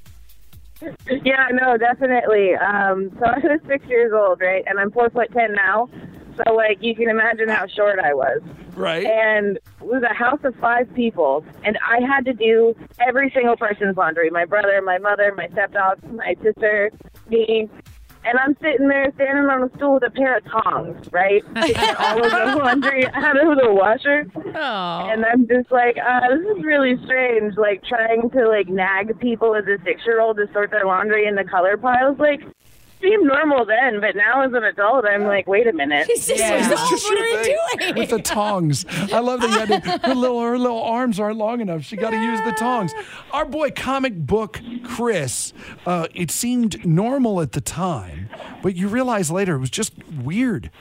Yeah, no, definitely. Um, so I was six years old, right? And I'm four foot ten now. So, like, you can imagine how short I was. Right. And it was a house of five people, and I had to do every single person's laundry. My brother, my mother, my stepdog, my sister, me. And I'm sitting there standing on a stool with a pair of tongs, right? Taking all of the laundry out of the washer. Oh. And I'm just like, uh, this is really strange, like trying to like nag people as a six-year-old to sort their laundry in the color piles. Like, seemed normal then, but now as an adult, I'm like, wait a minute. He's six Yeah. years It's old. just What your are you thing. doing? With the tongs. I love that you had to, her little her little arms aren't long enough. She got to use the tongs. Our boy comic book Chris, uh, it seemed normal at the time, but you realize later it was just weird.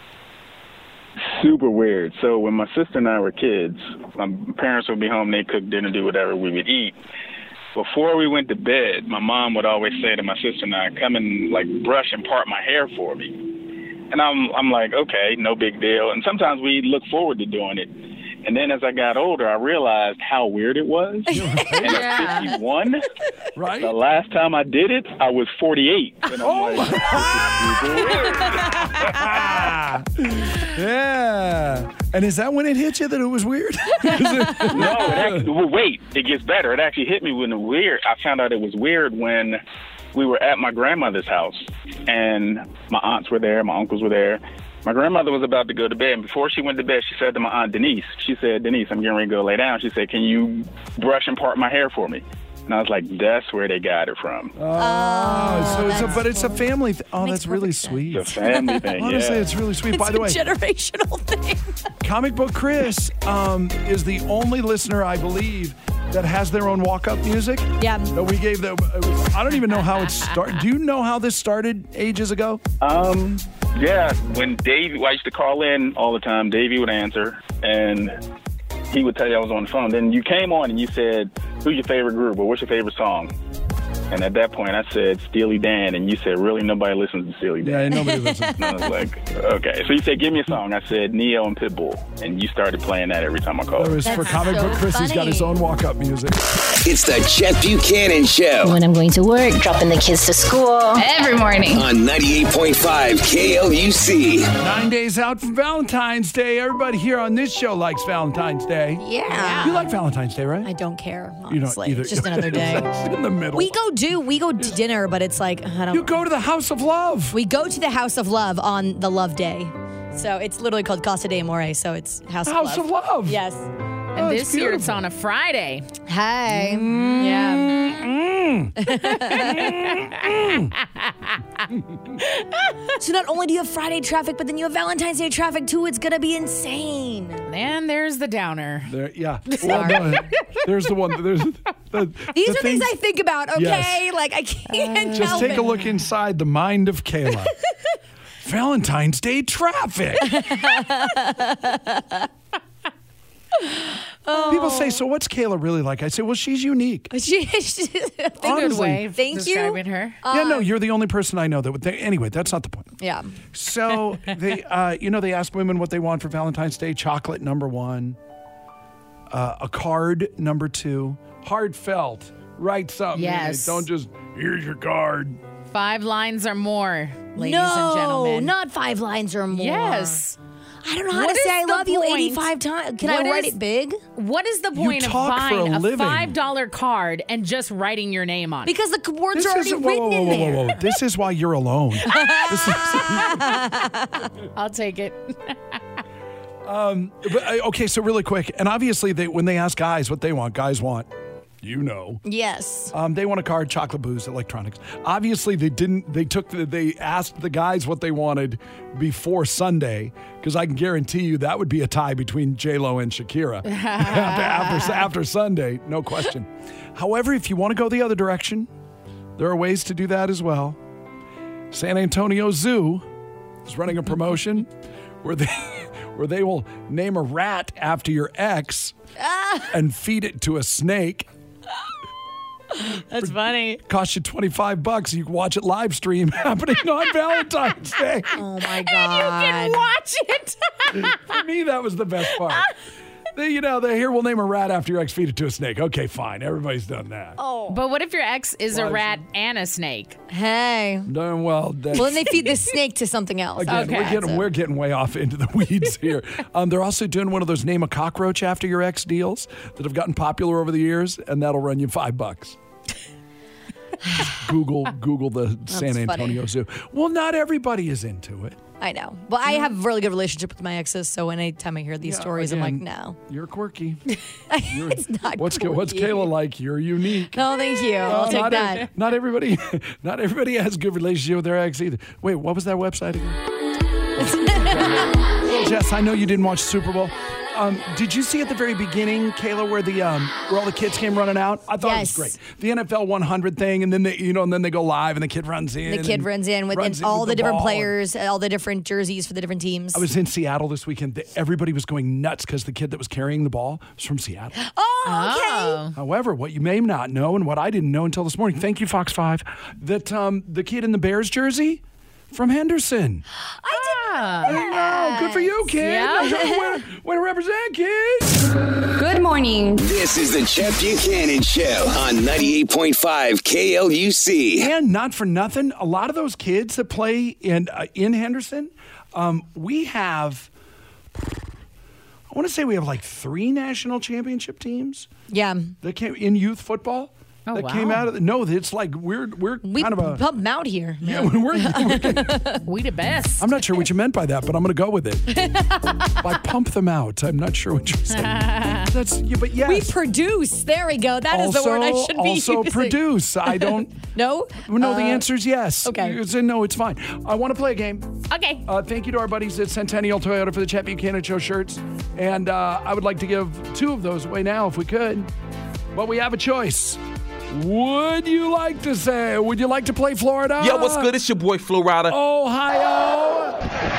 Super weird. So when my sister and I were kids, my parents would be home, they'd cook dinner, do whatever we would eat. Before we went to bed, my mom would always say to my sister and I, come and like brush and part my hair for me. And I'm I'm like, okay, no big deal. And sometimes we look forward to doing it. And then as I got older, I realized how weird it was. And at fifty-one, right? The last time I did it, I was forty-eight. And I'm oh like, yeah. And is that when it hit you that it was weird? no, it actually, well, wait, it gets better. It actually hit me when it was weird. I found out it was weird when we were at my grandmother's house, and my aunts were there, my uncles were there. My grandmother was about to go to bed, and before she went to bed, she said to my aunt Denise, she said, Denise, I'm getting ready to go lay down. She said, can you brush and part my hair for me? And I was like, that's where they got it from. Oh, oh so it's a, but it's a family thing. Oh, that's really sweet. It's a family thing, Honestly, yeah. it's really sweet. It's By the a way, generational thing. Comic Book Chris um, is the only listener, I believe, that has their own walk-up music. Yeah. That we gave them. I don't even know how it started. Do you know how this started ages ago? Um, yeah. When Davey, I used to call in all the time. Davey would answer, and he would tell you I was on the phone. Then you came on and you said, who's your favorite group or what's your favorite song? And at that point, I said Steely Dan, and you said, really, nobody listens to Steely Dan? Yeah, nobody listens. And I was like, okay. So you said, give me a song. I said, Neo and Pitbull, and you started playing that every time I called. That was for Comic Book Chris. He's got his own walk-up music. It's the Chet Buchanan Show. When I'm going to work, dropping the kids to school. Every morning. On ninety-eight point five K L U C. Nine days out from Valentine's Day. Everybody here on this show likes Valentine's Day. Yeah. You like Valentine's Day, right? I don't care, honestly. You don't either. It's just another day. In the middle. We go do we go to dinner, but it's like I don't. You go to the House of Love. We go to the House of Love on the Love Day, so it's literally called Casa de Amore. So it's House, House of Love. of Love. Yes. And Oh, it's this year it's beautiful. on a Friday. Hey. Mm. Yeah. So not only do you have Friday traffic, but then you have Valentine's Day traffic too. It's gonna be insane. And there's the downer. There, yeah. Well, no, there's the one. There's the, These the are things I think about. Okay, Yes. like I can't. Just help take it. a look inside the mind of Kayla. Valentine's Day traffic. Oh. People say, so what's Kayla really like? I say, well, she's unique. She, she, Good Honestly. way of Thank you. describing her. yeah, no, you're the only person I know that would think. Anyway, that's not the point. Yeah. So, they, uh, you know, they ask women what they want for Valentine's Day. Chocolate, number one. Uh, a card, number two. Heartfelt. Write something. in it. Yes. Don't just, here's your card. Five lines or more, ladies no, and gentlemen. not five lines or more. Yes. I don't know how What to is say I the love you point? eighty-five times. Can What I write is- it big? What is the point of talk for buying a a, living. five dollar card and just writing your name on it? Because the words This are already is, whoa, written whoa, in whoa, there. whoa, whoa. This is why you're alone. This is, I'll take it. um, but, uh, okay, so really quick. And obviously, they, when they ask guys what they want, guys want, you know. Yes. Um, they want a card, chocolate, booze, electronics. Obviously, they didn't. They took. The, they asked the guys what they wanted before Sunday, because I can guarantee you that would be a tie between J Lo and Shakira after, after after Sunday, no question. However, if you want to go the other direction, there are ways to do that as well. San Antonio Zoo is running a promotion where they where they will name a rat after your ex and feed it to a snake. That's funny. Cost you twenty-five bucks. You can watch it live stream happening on Valentine's Day. Oh my God. You can watch it. For me, that was the best part. They, you know, they here, we'll name a rat after your ex, feed it to a snake. Okay, fine. Everybody's done that. Oh. But what if your ex is a Live rat and a snake? Hey. Done well. That's, Well, then they feed the snake to something else. Again, Okay. we're getting we're getting way off into the weeds here. Um, they're also doing one of those name a cockroach after your ex deals that have gotten popular over the years, and that'll run you five bucks. Just Google Google the San funny. Antonio Zoo. Well, not everybody is into it. I know. Well, I have a really good relationship with my exes, so anytime I hear these Yeah, stories, I'm like, again, no. You're quirky. It's not What's quirky. what's Kayla like? You're unique. No, thank you. I'll Uh, take not, that. e- not everybody, not everybody has a good relationship with their ex either. Wait, what was that website again? Well, Jess, I know you didn't watch Super Bowl. Um, did you see at the very beginning, Kayla, where the um, where all the kids came running out? I thought Yes. it was great. The N F L one hundred thing, and then they, you know, and then they go live, and the kid runs in. The kid and runs in with runs and in all with the, different ball. players, all the different jerseys for the different teams. I was in Seattle this weekend. Everybody was going nuts because the kid that was carrying the ball was from Seattle. Oh, okay. However, what you may not know, and what I didn't know until this morning, thank you, Fox five, that um, the kid in the Bears jersey from Henderson. I didn't Ah. know that. Oh, good for you, kid. Yeah. where, Way to represent, kids. Good morning. This is the Chet Buchanan Show on ninety-eight point five K L U C. And not for nothing, a lot of those kids that play in uh, in Henderson, um, we have, I want to say we have like three national championship teams. Yeah. That came in youth football. Oh, that wow. came out of the, no, it's like we're we're We kind of a pump them out here. yeah we're, we're We the best. I'm not sure what you meant by that, but I'm going to go with it. By pump them out, I'm not sure what you're saying. That's yeah, but yes. We produce. There we go. That is also, the word I should be also using. produce. I don't. No? No, Uh, the answer is yes. okay. You say no, it's fine. I want to play a game. Okay. Uh, thank you to our buddies at Centennial Toyota for the Chet Buchanan Show shirts. And uh, I would like to give two of those away now if we could. But we have a choice. Would you like to say, would you like to play Florida? Yo, what's good? It's your boy, Florida. Ohio.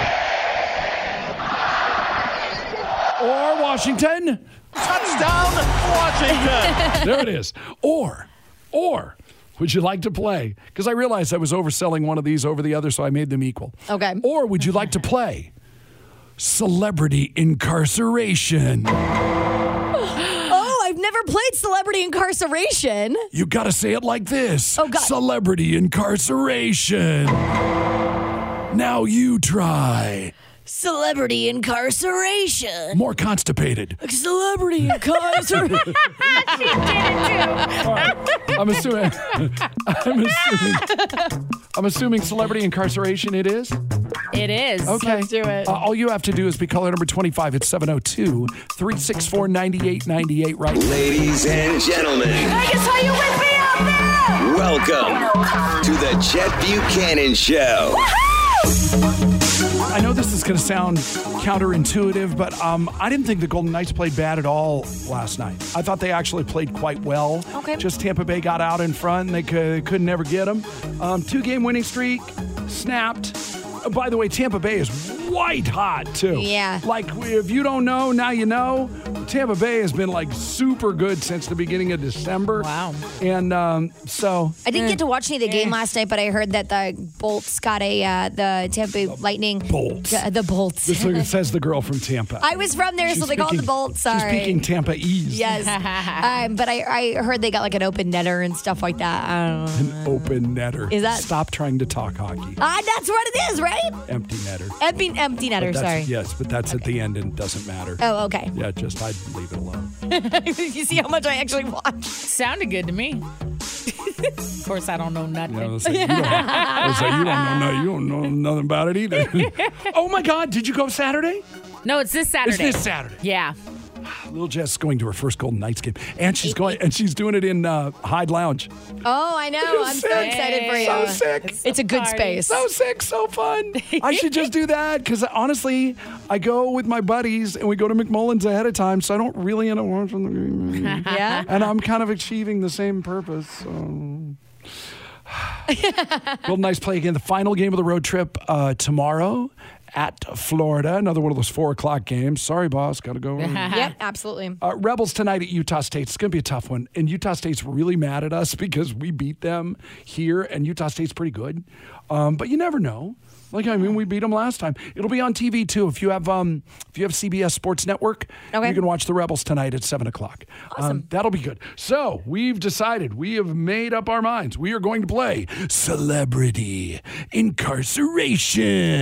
Or Washington. Touchdown, Washington. There it is. Or, or, would you like to play? Because I realized I was overselling one of these over the other, so I made them equal. Okay. Or would you like to play celebrity incarceration? Oh, I've never played celebrity incarceration. You got to say it like this. Oh, God. Celebrity incarceration. Now you try. Celebrity incarceration. More constipated. Celebrity incarceration. She did it too. All right. I'm assuming. I'm assuming. I'm assuming celebrity incarceration. It is. It is. Okay. Let's do it. Uh, all you have to do is be caller number twenty-five. It's seven oh two, three six four, nine eight nine eight right now. Ladies and gentlemen, Vegas, are you with me out there? welcome to the Chet Buchanan Show. I know this is going to sound counterintuitive, but um, I didn't think the Golden Knights played bad at all last night. I thought they actually played quite well. Okay. Just Tampa Bay got out in front, and they could, couldn't never get them. Um, two-game winning streak, snapped. Uh, by the way, Tampa Bay is white hot, too. Yeah. Like, if you don't know, now you know. Tampa Bay has been, like, super good since the beginning of December. Wow. And um, so... I didn't eh. get to watch any of the game last night, but I heard that the Bolts got a, uh, the Tampa Bay Lightning. Bolts. Uh, the Bolts. This is- says the girl from Tampa. I was from there, She's so they call it the speaking- Bolts. Sorry. She's speaking Tampa-ese. Yes. um, but I, I heard they got like an open netter and stuff like that. I don't know. An open netter. Is that- Stop trying to talk hockey. Ah, that's what it is, right? Empty netter. Empty, empty netter, But that's- sorry. Yes, but that's at the end and it doesn't matter. Oh, okay. Yeah, just I'd leave it alone. You see how much I actually watch? Sounded good to me. Of course, I don't know nothing. You know, it's like, you, don't, it's like, you don't know no, you don't know nothing about it either. Oh my God, did you go Saturday? No, it's this Saturday. It's this Saturday. Yeah. Little Jess going to her first Golden Knights game, and she's going and she's doing it in uh, Hyde Lounge. Oh, I know. I'm so sick. excited for you. So sick. It's, it's a good Party. space. So sick, so fun. I should just do that because honestly, I go with my buddies and we go to McMullen's ahead of time, so I don't really end up watching the game. Yeah. And I'm kind of achieving the same purpose. So. Golden Knights play again the final game of the road trip uh, tomorrow at Florida. Another one of those four o'clock games. Sorry, boss, got to go. Yep, absolutely. Uh, Rebels tonight at Utah State. It's going to be a tough one. And Utah State's really mad at us because we beat them here, and Utah State's pretty good. Um, but you never know. Like, I mean, we beat them last time. It'll be on T V, too. If you have um, if you have C B S Sports Network, Okay. you can watch the Rebels tonight at seven o'clock. Awesome. Um, that'll be good. So, we've decided. We have made up our minds. We are going to play Celebrity Incarceration.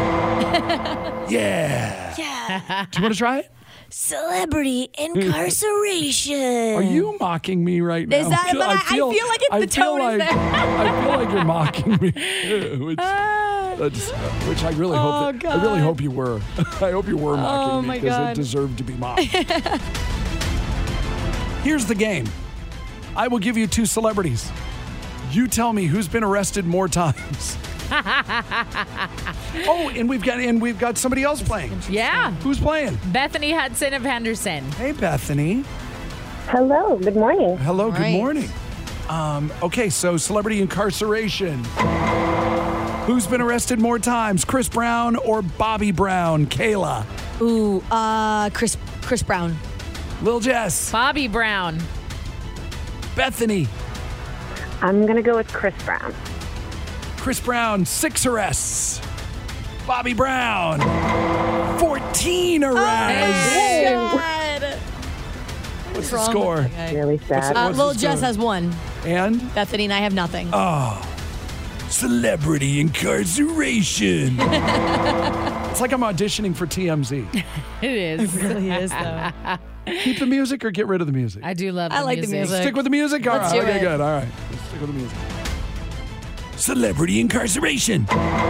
Yeah. Yeah. Do you want to try it? Celebrity incarceration. Are you mocking me right now? Is that- but I- I feel like it's I the feel tone is like, there. I feel like you're mocking me, which, that's, which I really hope. Oh, That, I really hope you were. I hope you were mocking Oh, me my because it God. deserved to be mocked. Here's the game. I will give you two celebrities. You tell me who's been arrested more times. Oh, and we've got and we've got somebody else playing. Yeah. Who's playing? Bethany Hudson of Henderson. Hey, Bethany. Hello, good morning. Hello, good Right. morning. Um, okay, so celebrity incarceration. Who's been arrested more times, Chris Brown or Bobby Brown? Kayla. Ooh, uh, Chris Chris Brown. Lil Jess. Bobby Brown. Bethany. I'm going to go with Chris Brown. Chris Brown, six arrests. Bobby Brown, fourteen arrests. What's the wrong? score? Okay. Really sad. Uh, What's Lil the Jess score? has one. And? Bethany and I have nothing. Oh. Celebrity incarceration. It's like I'm auditioning for T M Z. It is. It really is, though. Keep the music or get rid of the music? I do love the I like the music. music. Stick with the music? All Let's right. do Okay, it. good. All right. Let's stick with the music. Celebrity incarceration.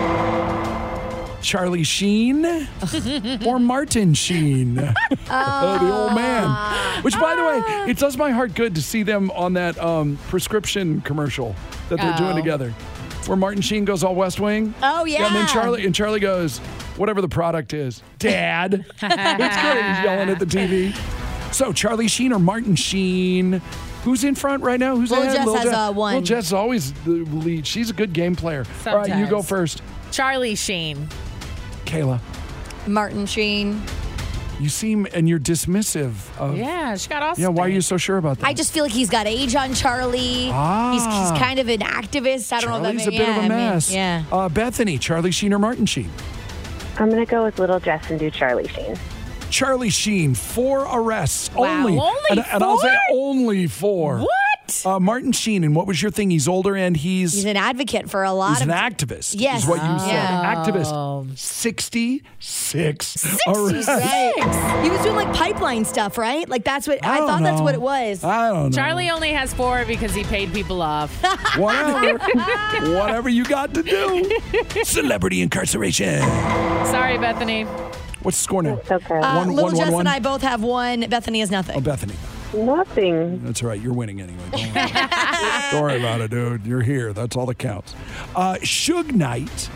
Charlie Sheen or Martin Sheen? Oh, the old man. Which, by the way, it does my heart good to see them on that um, prescription commercial that they're doing Oh. together. Where Martin Sheen goes all West Wing. Oh, yeah. And then Charlie and Charlie goes, whatever the product is, Dad. It's great. He's yelling at the T V. So Charlie Sheen or Martin Sheen? Who's in front right now? Who's Lil ahead? Jess Lil has, Jess. uh, one. Lil Jess is always the lead. She's a good game player. All right, you go Sometimes. first. Charlie Sheen. Kayla, Martin Sheen. you seem, and you're dismissive of. Yeah, she got all Yeah, why are stank. you so sure about that? I just feel like he's got age on Charlie. Ah. He's, he's kind of an activist. I don't Charlie's know a if that bit yeah, of a I mean, mess. yeah. Uh, Bethany, Charlie Sheen or Martin Sheen? I'm going to go with Little Jess and do Charlie Sheen. Charlie Sheen, four arrests. Wow, Only. only and, and I'll say four? only four. What? Uh, Martin Sheen, and what was your thing? He's older and he's He's an advocate for a lot he's of. an activist. Yes. Is what you said. Yeah. Activist. sixty-six. sixty-six. arrests. He was doing like pipeline stuff, right? Like that's what I, I don't thought that's know. what it was. I don't know. Charlie only has four because he paid people off. Whatever. Whatever you got to do. Celebrity incarceration. Sorry, Bethany. What's the score now? Okay. Uh, One, Little one, Jess one, one? and I both have one. Bethany has nothing. Oh, Bethany. Nothing. That's all right. You're winning anyway. Don't worry. Don't worry about it, dude. You're here. That's all that counts. Uh, Suge Knight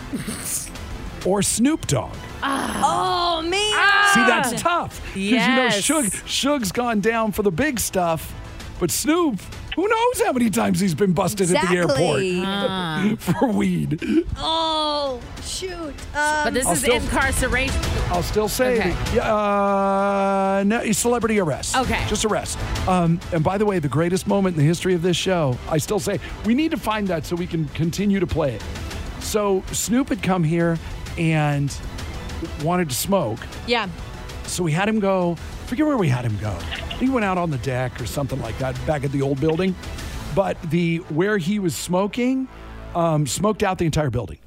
or Snoop Dogg? Oh man! See, that's tough. Because Yes. you know, Suge, Suge's gone down for the big stuff, but Snoop, who knows how many times he's been busted Exactly. at the airport for weed. Oh shoot! Um, But this I'll is still- incarceration. I'll still say, Okay. yeah, uh, no, celebrity arrest. Okay. Just arrest. Um, and by the way, the greatest moment in the history of this show, I still say, we need to find that so we can continue to play it. So Snoop had come here and wanted to smoke. yeah. So we had him go, forget where we had him go. He went out on the deck or something like that back at the old building. But the where he was smoking, um, smoked out the entire building.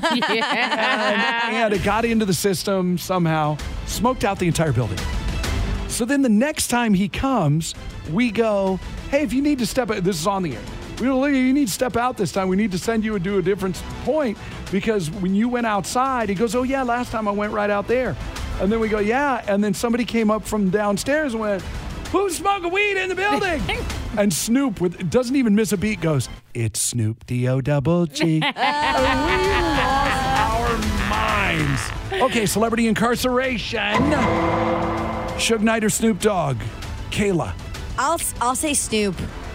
Yeah. And it got into the system somehow, smoked out the entire building. So then the next time he comes, we go, hey, if you need to step out, this is on the air. We go, look, you need to step out this time. We need to send you and do a different point because when you went outside, he goes, oh, yeah, last time I went right out there. And then we go, yeah. And then somebody came up from downstairs and went, who's smoking weed in the building? And Snoop, with doesn't even miss a beat, goes, it's Snoop D O double G. And we lost our minds. Okay, celebrity incarceration. Suge Knight or Snoop Dogg? Kayla. I'll I'll say Snoop.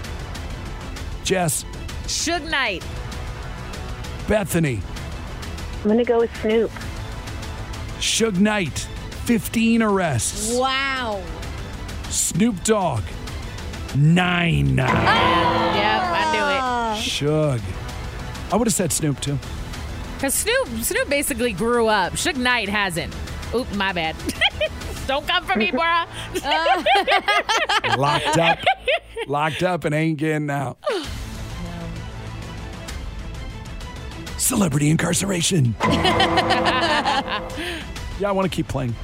Jess. Suge Knight. Bethany. I'm going to go with Snoop. Suge Knight. fifteen arrests. Wow. Snoop Dogg. Nine. Yep, I knew it. Suge. I would have said Snoop too. Because Snoop, Snoop basically grew up. Suge Knight hasn't. Oop, my bad. Don't come for me, bruh. Locked up. Locked up and ain't getting out. Celebrity incarceration. Yeah, I want to keep playing.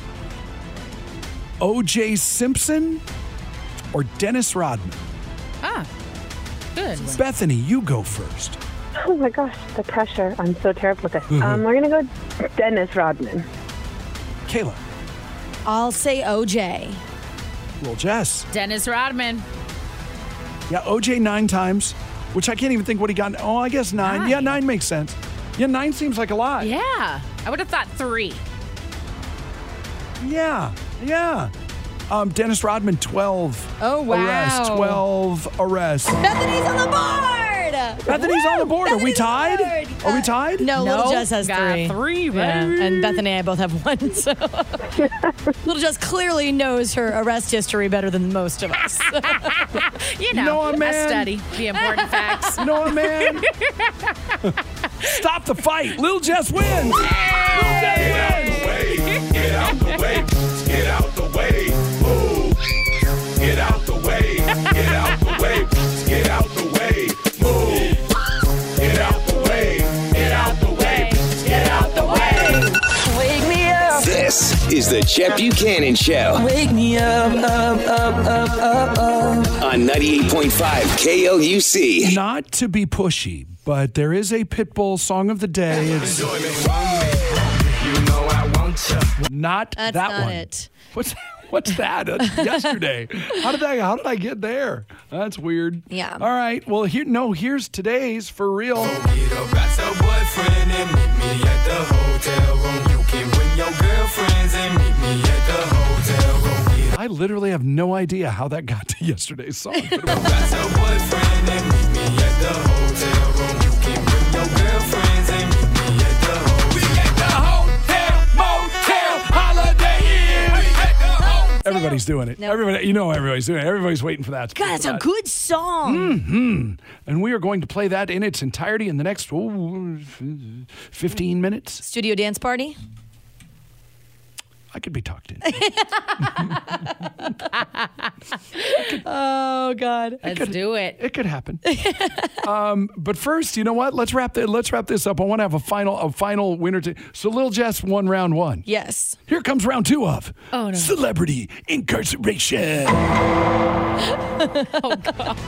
O J Simpson or Dennis Rodman? Ah, good. Bethany, you go first. Oh my gosh, the pressure. I'm so terrible with this. Um, we're going to go Dennis Rodman. Kayla. I'll say O J. Well, Jess. Dennis Rodman. Yeah, O J nine times, which I can't even think what he got. Oh, I guess nine. Nine. Yeah, nine makes sense. Yeah, nine seems like a lot. Yeah, I would have thought three. Yeah, yeah. Um, Dennis Rodman, twelve. Oh, wow. Arrests, twelve arrests. Bethany's on the board. Bethany's on the board. Are we Bethany's on the tied? board. Are we tied? No, Little Nope, Jess has got three. three, Yeah, baby. and Bethany and I both have one. So Little Jess clearly knows her arrest history better than most of us. You know, know what, I man? study the important facts. You know what, man? Stop the fight. Lil Jess wins. Lil Jess wins. Get out the way. Get out the way. Get out the way. Move. Get out the way. is the Chet Buchanan Show. Wake me up, up, up, up, up, up. On ninety-eight point five K L U C. Not to be pushy, but there is a Pitbull song of the day. It's not That's that not one. it. What's what's that? That's yesterday. How did I how did I get there? That's weird. Yeah. All right. Well, here no. Here's today's for real. I literally have no idea how that got to yesterday's song. Everybody's doing it. Nope. Everybody, you know, everybody's doing it. Everybody's waiting for that. God, that's for a that. good song. Mm-hmm. And we are going to play that in its entirety in the next oh, fifteen minutes. Studio dance party. I could be talked in. Oh God. Let's could- do it. It could happen. um, but first, you know what? Let's wrap the, let's wrap this up. I want to have a final a final winner. To, so Lil Jess won round one. Yes. Here comes round two of Oh, no. Celebrity Incarceration. Oh, gosh.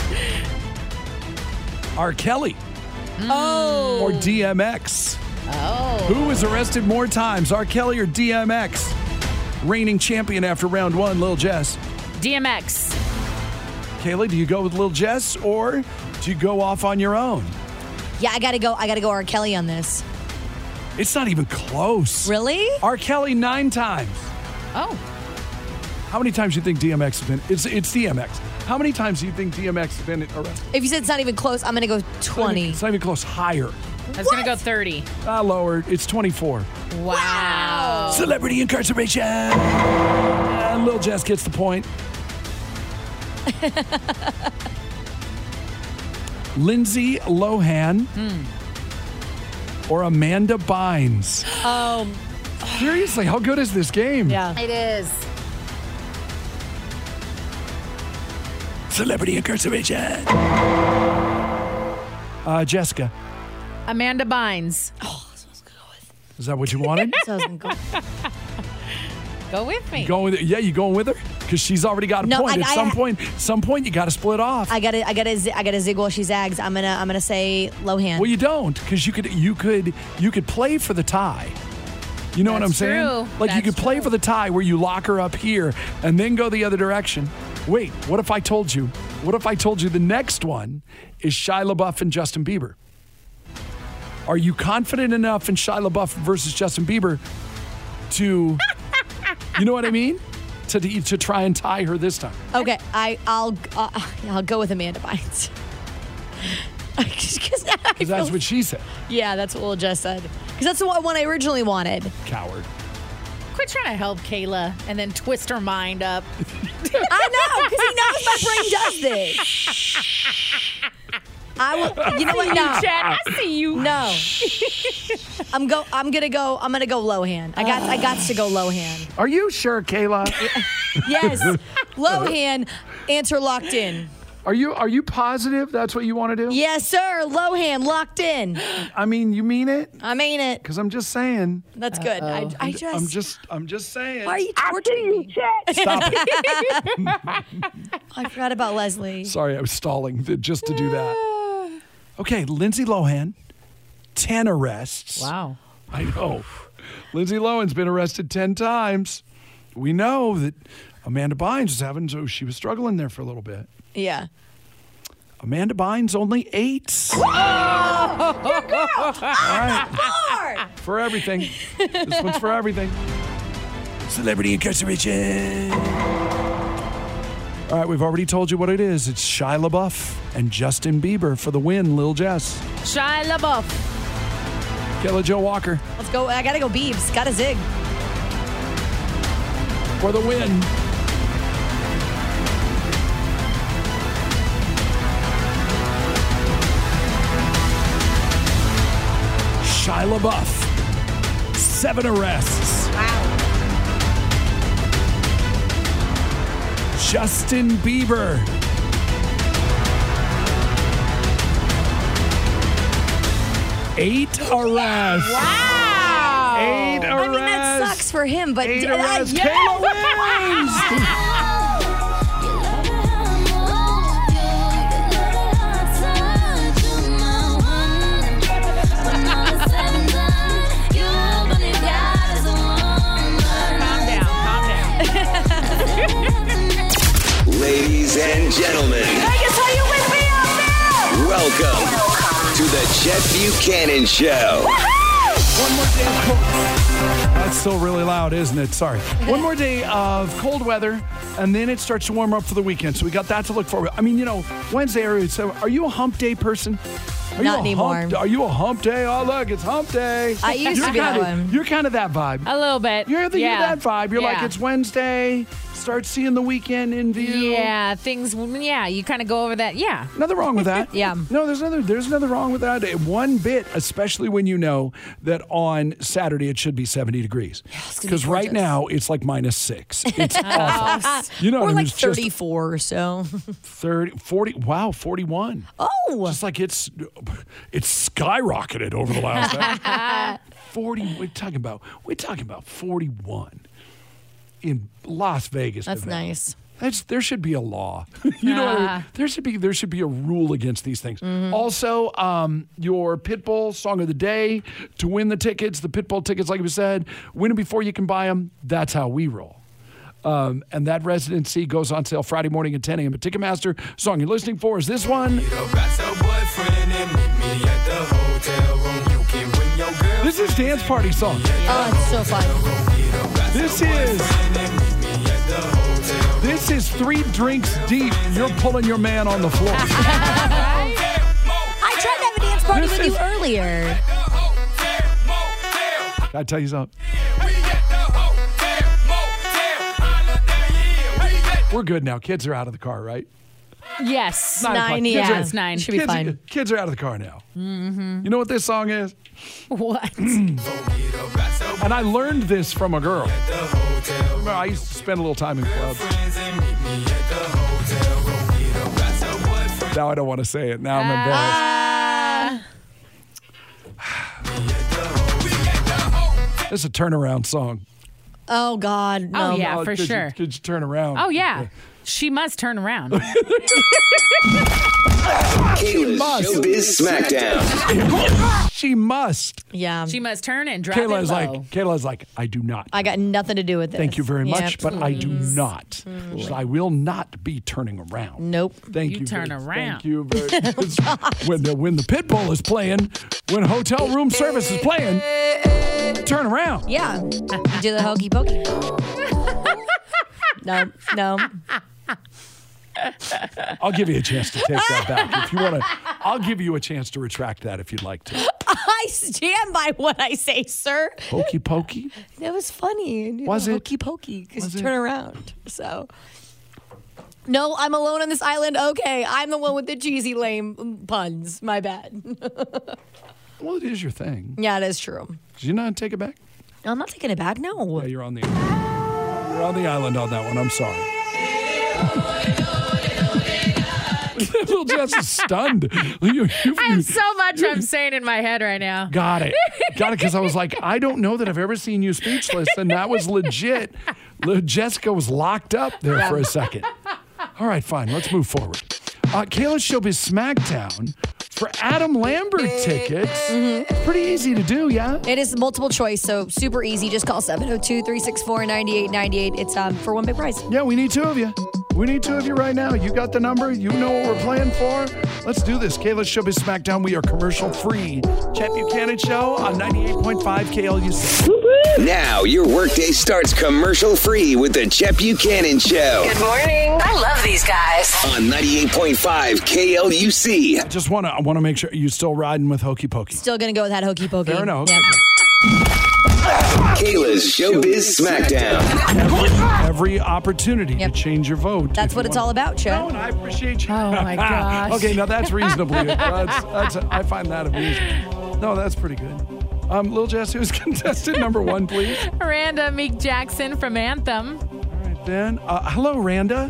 R. Kelly Oh. or D M X. Oh. Who was arrested more times, R. Kelly or D M X? Reigning champion after round one, Lil Jess. D M X. Kayla, do you go with Lil Jess or do you go off on your own? Yeah, I gotta go. I gotta go R. Kelly on this. It's not even close. Really? R. Kelly nine times. Oh. How many times do you think D M X has been? It's it's D M X. How many times do you think D M X has been arrested? If you said it's not even close, I'm gonna go twenty. It's not even close. Higher. I was going to go thirty. Uh, lower. It's twenty-four. Wow. Celebrity incarceration. And Lil Jess gets the point. Lindsay Lohan or Amanda Bynes. Um. Seriously, how good is this game? Yeah. It is. Celebrity incarceration. Uh, Jessica, Amanda Bynes. Oh, that's what I was gonna go with. is that what you wanted? That's what I was gonna go with. Go with me. You going with it? Yeah, you going with her? Because she's already got a No, point. I- At I- some point, some point, you got to split off. I gotta, I gotta, zi- I gotta zig while she zags. I'm gonna, I'm gonna say Lohan. Well, you don't, because you could, you could, you could play for the tie. You know what I'm That's saying? true. Like you That's could play true. for the tie where you lock her up here and then go the other direction. Wait, what if I told you? What if I told you the next one is Shia LaBeouf and Justin Bieber? Are you confident enough in Shia LaBeouf versus Justin Bieber to, you know what I mean? To to try and tie her this time. Okay, I, I'll, uh, I'll go with Amanda Bynes. Because Because that's what she said. Yeah, that's what Lil Jess said. Because that's the one I originally wanted. Coward. Quit trying to help Kayla and then twist her mind up. I know, because he knows my brain does this. I will. You know what? No, Chad, I see you. no. I'm go. I'm gonna go. I'm gonna go Lohan. I got. I got to go Lohan. Are you sure, Kayla? Yes, Lohan. Answer locked in. Are you are you positive that's what you want to do? Yes, sir. Lohan locked in. I mean, you mean it? I mean it. Because I'm just saying. That's good. I, I just. I'm just I'm just saying. Why are you torturing me? Stop it. I forgot about Leslie. Sorry, I was stalling th- just to do that. Okay, Lindsay Lohan, ten arrests. Wow. I know. Lindsay Lohan's been arrested ten times. We know that Amanda Bynes was having, so she was struggling there for a little bit. Yeah. Amanda Bynes only eight. Oh, good girl. All right. Hard. For everything. This one's for everything. Celebrity incarceration. All right, we've already told you what it is. It's Shia LaBeouf and Justin Bieber for the win, Lil Jess. Shia LaBeouf. Kayla Joe Walker Let's go. I gotta go Biebs. Gotta zig. for the win. Shia LaBeouf, seven arrests. Wow. Justin Bieber, eight arrests. Wow. Eight I mean, that sucks for him, but Eight uh, arrests. yeah. Kayla wins. Ladies and gentlemen, Vegas, how you with me up there? welcome to the Chet Buchanan Show. One more day of cold. That's still really loud, isn't it? Sorry. One more day of cold weather, and then it starts to warm up for the weekend. So we got that to look forward. I mean, you know, Wednesday. Are you a hump day person? Are Not you a anymore. Hump, are you a hump day? Oh, look, it's hump day. I used you're to be that kinda, one. You're kind of that vibe. A little bit. You're, the, yeah. you're that vibe. You're like, Yeah. it's Wednesday. Start seeing the weekend in view. Yeah, things. Yeah, you kind of go over that. Yeah. Nothing wrong with that. Yeah. No, there's nothing. There's nothing wrong with that. One bit, especially when you know that on Saturday it should be seventy degrees. Because right now it's like minus six. It's awful. You know, Or what I mean? like It's just thirty-four or so. thirty, forty. Wow, forty-one. Oh. Just like it's it's skyrocketed over the last forty. We're talking about. We're talking about forty-one in Las Vegas. That's Nevada. nice. That's, there should be a law. you know, what I mean? there should be there should be a rule against these things. Mm-hmm. Also, um, your Pitbull song of the day to win the tickets, the Pitbull tickets, like we said, win them before you can buy them. That's how we roll. Um, and that residency goes on sale Friday morning at ten a.m. at Ticketmaster. Song you're listening for is this one. This is dance party song. Oh, it's so fun. This is this is three drinks deep. You're pulling your man on the floor. I tried to have a dance party This with is- you earlier. Can I tell you something? We're good now. Kids are out of the car, right? Yes. Nine o'clock. Nine, Kids yeah. are- It's nine. Should be kids, fine. Kids are out of the car now. Mm-hmm. You know what this song is? What? And I learned this from a girl. Remember, I used to spend a little time in clubs. Now I don't want to say it. Now I'm embarrassed. This is a turnaround song. Oh, God. No. Oh, yeah, Oh, for could sure. You, could you turn around? Oh, yeah. She must turn around. Kayla's must. Showbiz Smackdown. She must. Yeah. She must turn and drop Kayla's it like, low. Kayla's like, I do not. I got nothing to do with this. Thank you very Yeah, much, but I do please. not. So I will not be turning around. Nope. Thank you. You turn very, around. Thank you very when the when the Pitbull is playing, when hotel room service is playing, turn around. Yeah. You do the hokey pokey. No, no. I'll give you a chance to take that back if you want to. I'll give you a chance to retract that if you'd like to. I stand by what I say, sir. Hokey pokey. That was funny. You Was know, it? Hokey pokey. Because Was you it? turn around. So. No, I'm alone on this island. Okay, I'm the one with the cheesy, lame puns. My bad. Well, it is your thing. Yeah, it is true. Did you not take it back? No, I'm not taking it back. No. Yeah, you're on the you're on the island on that one. I'm sorry. Little Jess is stunned. You, you, I have so much I'm saying in my head right now. Got it. Got it. Because I was like, I don't know that I've ever seen you speechless. And that was legit. Le- Jessica was locked up there for a second. All right, fine. Let's move forward. Uh, Kayla's Showbiz Smackdown for Adam Lambert tickets. Mm-hmm. Pretty easy to do, yeah? It is multiple choice, so super easy. Just call seven oh two, three six four, nine eight nine eight. It's um for one big prize. Yeah, we need two of you. We need two of you right now. You got the number. You know what we're playing for. Let's do this. Kayla's Showbiz Smackdown. We are commercial free. Chet Buchanan Show on ninety-eight point five K L U C. Now your workday starts commercial free with the Chet Buchanan Show Good morning. I love these guys. on ninety-eight point five K L U C. Just want to I want to make sure you still riding with Hokey Pokey. Still gonna go with that hokey pokey. Fair enough. Yep. Kayla's Showbiz Smackdown. Every, every opportunity Yep. to change your vote. That's if what you it's want. all about, Chet. No, and I appreciate you. Oh, my gosh. Okay, now that's reasonably. that's, that's, I find that amusing. No, that's pretty good. Um, Lil Jess, who's contestant number one, please? Randa Meek Jackson from Anthem. All right, then. Uh, hello, Randa.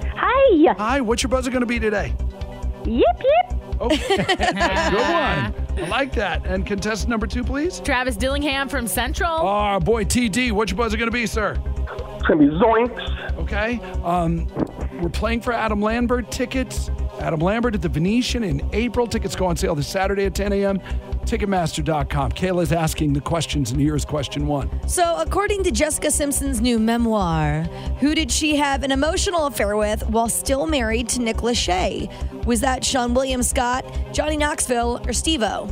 Hi. Hi, what's your buzzer going to be today? Yip, yip. Okay. Good one. I like that. And contestant number two, please. Travis Dillingham from Central. Oh, our boy T D. What's your buzzer going to be, sir? It's going to be Zoinks. Okay. Um, we're playing for Adam Lambert tickets. Adam Lambert at the Venetian in April. Tickets go on sale this Saturday at ten a.m. Ticketmaster dot com. Kayla's asking the questions, and here's question one. So, according to Jessica Simpson's new memoir, who did she have an emotional affair with while still married to Nick Lachey? Was that Sean William Scott, Johnny Knoxville, or Steve-O?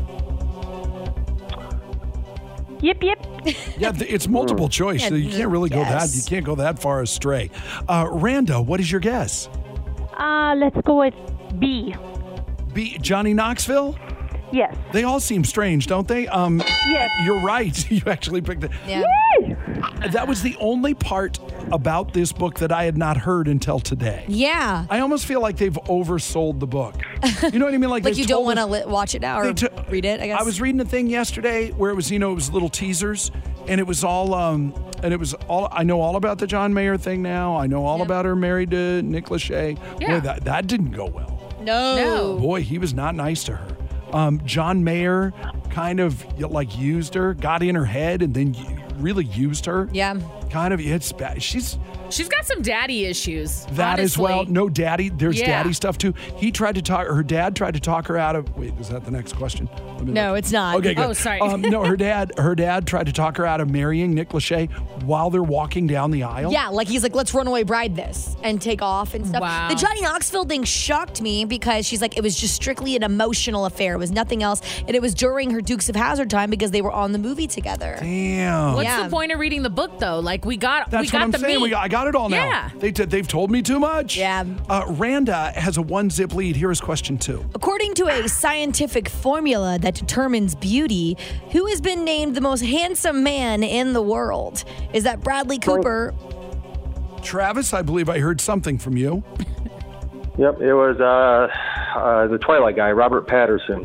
Yep, yep. Yeah, th- it's multiple choice, so you can't really go that. You can't go that far astray. Uh, Randa, what is your guess? Uh, let's go with B. B. Johnny Knoxville? Yes. They all seem strange, don't they? Um, yes. You're right. You actually picked it. Yeah. That was the only part about this book that I had not heard until today. Yeah. I almost feel like they've oversold the book. You know what I mean? Like, Like they you don't told want to us- li- watch it now or They t- read it, I guess. I was reading a thing yesterday where it was, you know, it was little teasers, and it was all, um, and it was all. I know all about the John Mayer thing now. I know all about her married to Nick Lachey. Yeah. Boy, that that didn't go well. No. No. Boy, he was not nice to her. Um, John Mayer kind of like used her, got in her head, and then y- really used her. Yeah. Kind of. It's bad. She's She's got some daddy issues. that as honestly. well. No daddy. There's Yeah. daddy stuff too. He tried to talk. Her dad tried to talk her out of. Wait, is that the next question? Let me No, look. it's not. Okay, good. Oh, sorry. Um, no, her dad. Her dad tried to talk her out of marrying Nick Lachey while they're walking down the aisle. Yeah, like he's like, let's runaway bride this and take off and stuff. Wow. The Johnny Knoxville thing shocked me because she's like, it was just strictly an emotional affair. It was nothing else. And it was during her Dukes of Hazzard time because they were on the movie together. Damn. What's Yeah. the point of reading the book though? Like we got That's we what got I'm the saying. meat. We got, I got it all now. Yeah. They t- they've told me too much. Yeah. Uh, Randa has a one zip lead. Here is question two. According to a scientific formula that determines beauty, who has been named the most handsome man in the world? Is that Bradley Cooper? Travis, I believe I heard something from you. Yep, it was uh, uh, the Twilight guy, Robert Patterson.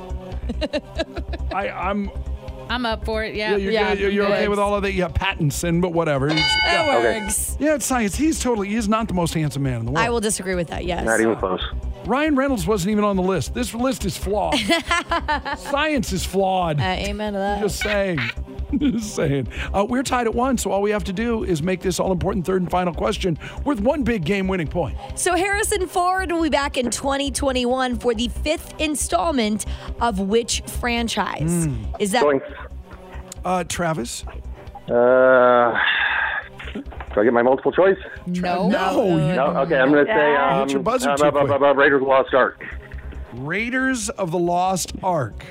I, I'm. I'm up for it. Yeah. Yeah, you're, Yeah, good. you're, you're okay good. with all of that. Yeah, Pattinson, but whatever. He's- That yeah. Okay. works. Yeah, it's science. He's totally. He's not the most handsome man in the world. I will disagree with that, yes. Not even close. Ryan Reynolds wasn't even on the list. This list is flawed. Science is flawed. Uh, amen to that. Just saying. Just saying. Uh, we're tied at one, so all we have to do is make this all-important third and final question worth one big game-winning point. So Harrison Ford will be back in twenty twenty-one for the fifth installment of which franchise? Is that Going, Uh, Travis? uh, do I get my multiple choice? No. No. you- No, okay, I'm going to say You um, hit your buzzer uh, too uh, uh, quick. uh, Raiders of the Lost Ark. Raiders of the Lost Ark.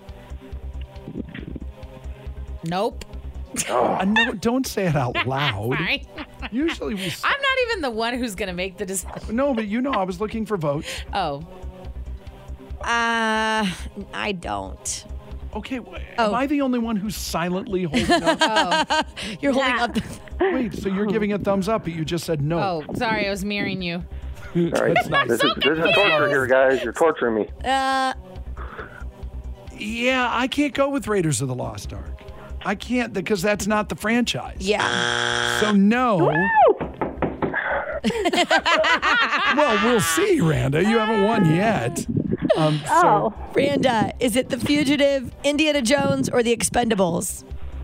Nope. Uh, no, don't say it out loud. Fine. Usually we. s- I'm not even the one who's gonna make the decision. No, but you know, I was looking for votes. Oh. Uh, I don't. Okay, w- Oh. am I the only one who's silently holding up? Oh. You're holding up. The- Wait, so you're giving a thumbs up, but you just said no. Oh. Sorry, I was mirroring you. All right. That's nice. This is, this is torture here, guys. You're torturing me. uh, Yeah, I can't go with Raiders of the Lost Ark. I can't because that's not the franchise. yeah. So no. Well, we'll see, Randa. You haven't won yet. Um, so Oh. Randa, is it The Fugitive, Indiana Jones, or The Expendables?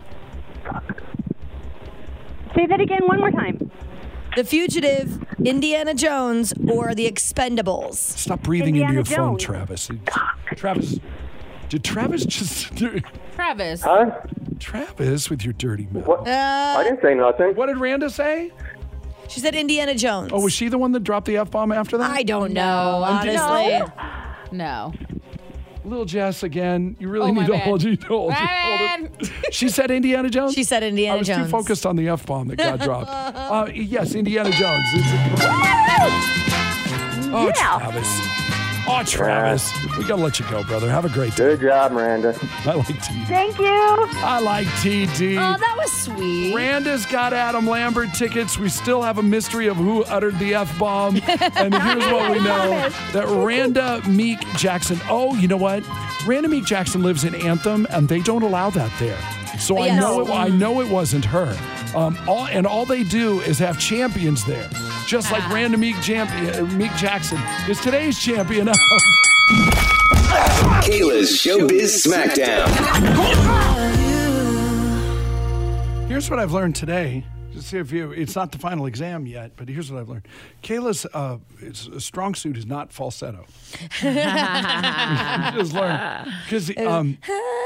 Say that again one more time. The Fugitive, Indiana Jones, or The Expendables? stop breathing Indiana into your phone, Jones. Travis. Travis, did Travis just? Travis. Huh? Travis, with your dirty mouth. What? I didn't say nothing. What did Randa say? She said Indiana Jones. Oh, was she the one that dropped the F bomb after that? I don't know, No, honestly. No. Little Jess again. You really Oh, my need to bad. hold you. Hold, My hold it. She said Indiana Jones. She said Indiana I was Jones. too focused on the F bomb that got dropped. Uh, yes, Indiana Jones. It's a- oh, Yeah. Travis. Oh, Travis. We gotta let you go, brother. Have a great day. Good job, Miranda. I like T D. Thank you. I like T D. Oh, that was sweet. Randa's got Adam Lambert tickets. We still have a mystery of who uttered the F bomb. And here's what we know that Randa Meek Jackson. Oh, you know what? Randa Meek Jackson lives in Anthem, and they don't allow that there. So I Yes. know it, I know it wasn't her. Um, all, and all they do is have champions there, just like Randa Meek, champion, Meek Jackson is today's champion of. Kayla's Showbiz Smackdown. Here's what I've learned today. Just see if you, it's not the final exam yet, but here's what I've learned. Kayla's uh, it's, a strong suit is not falsetto. Just learned. Because, um,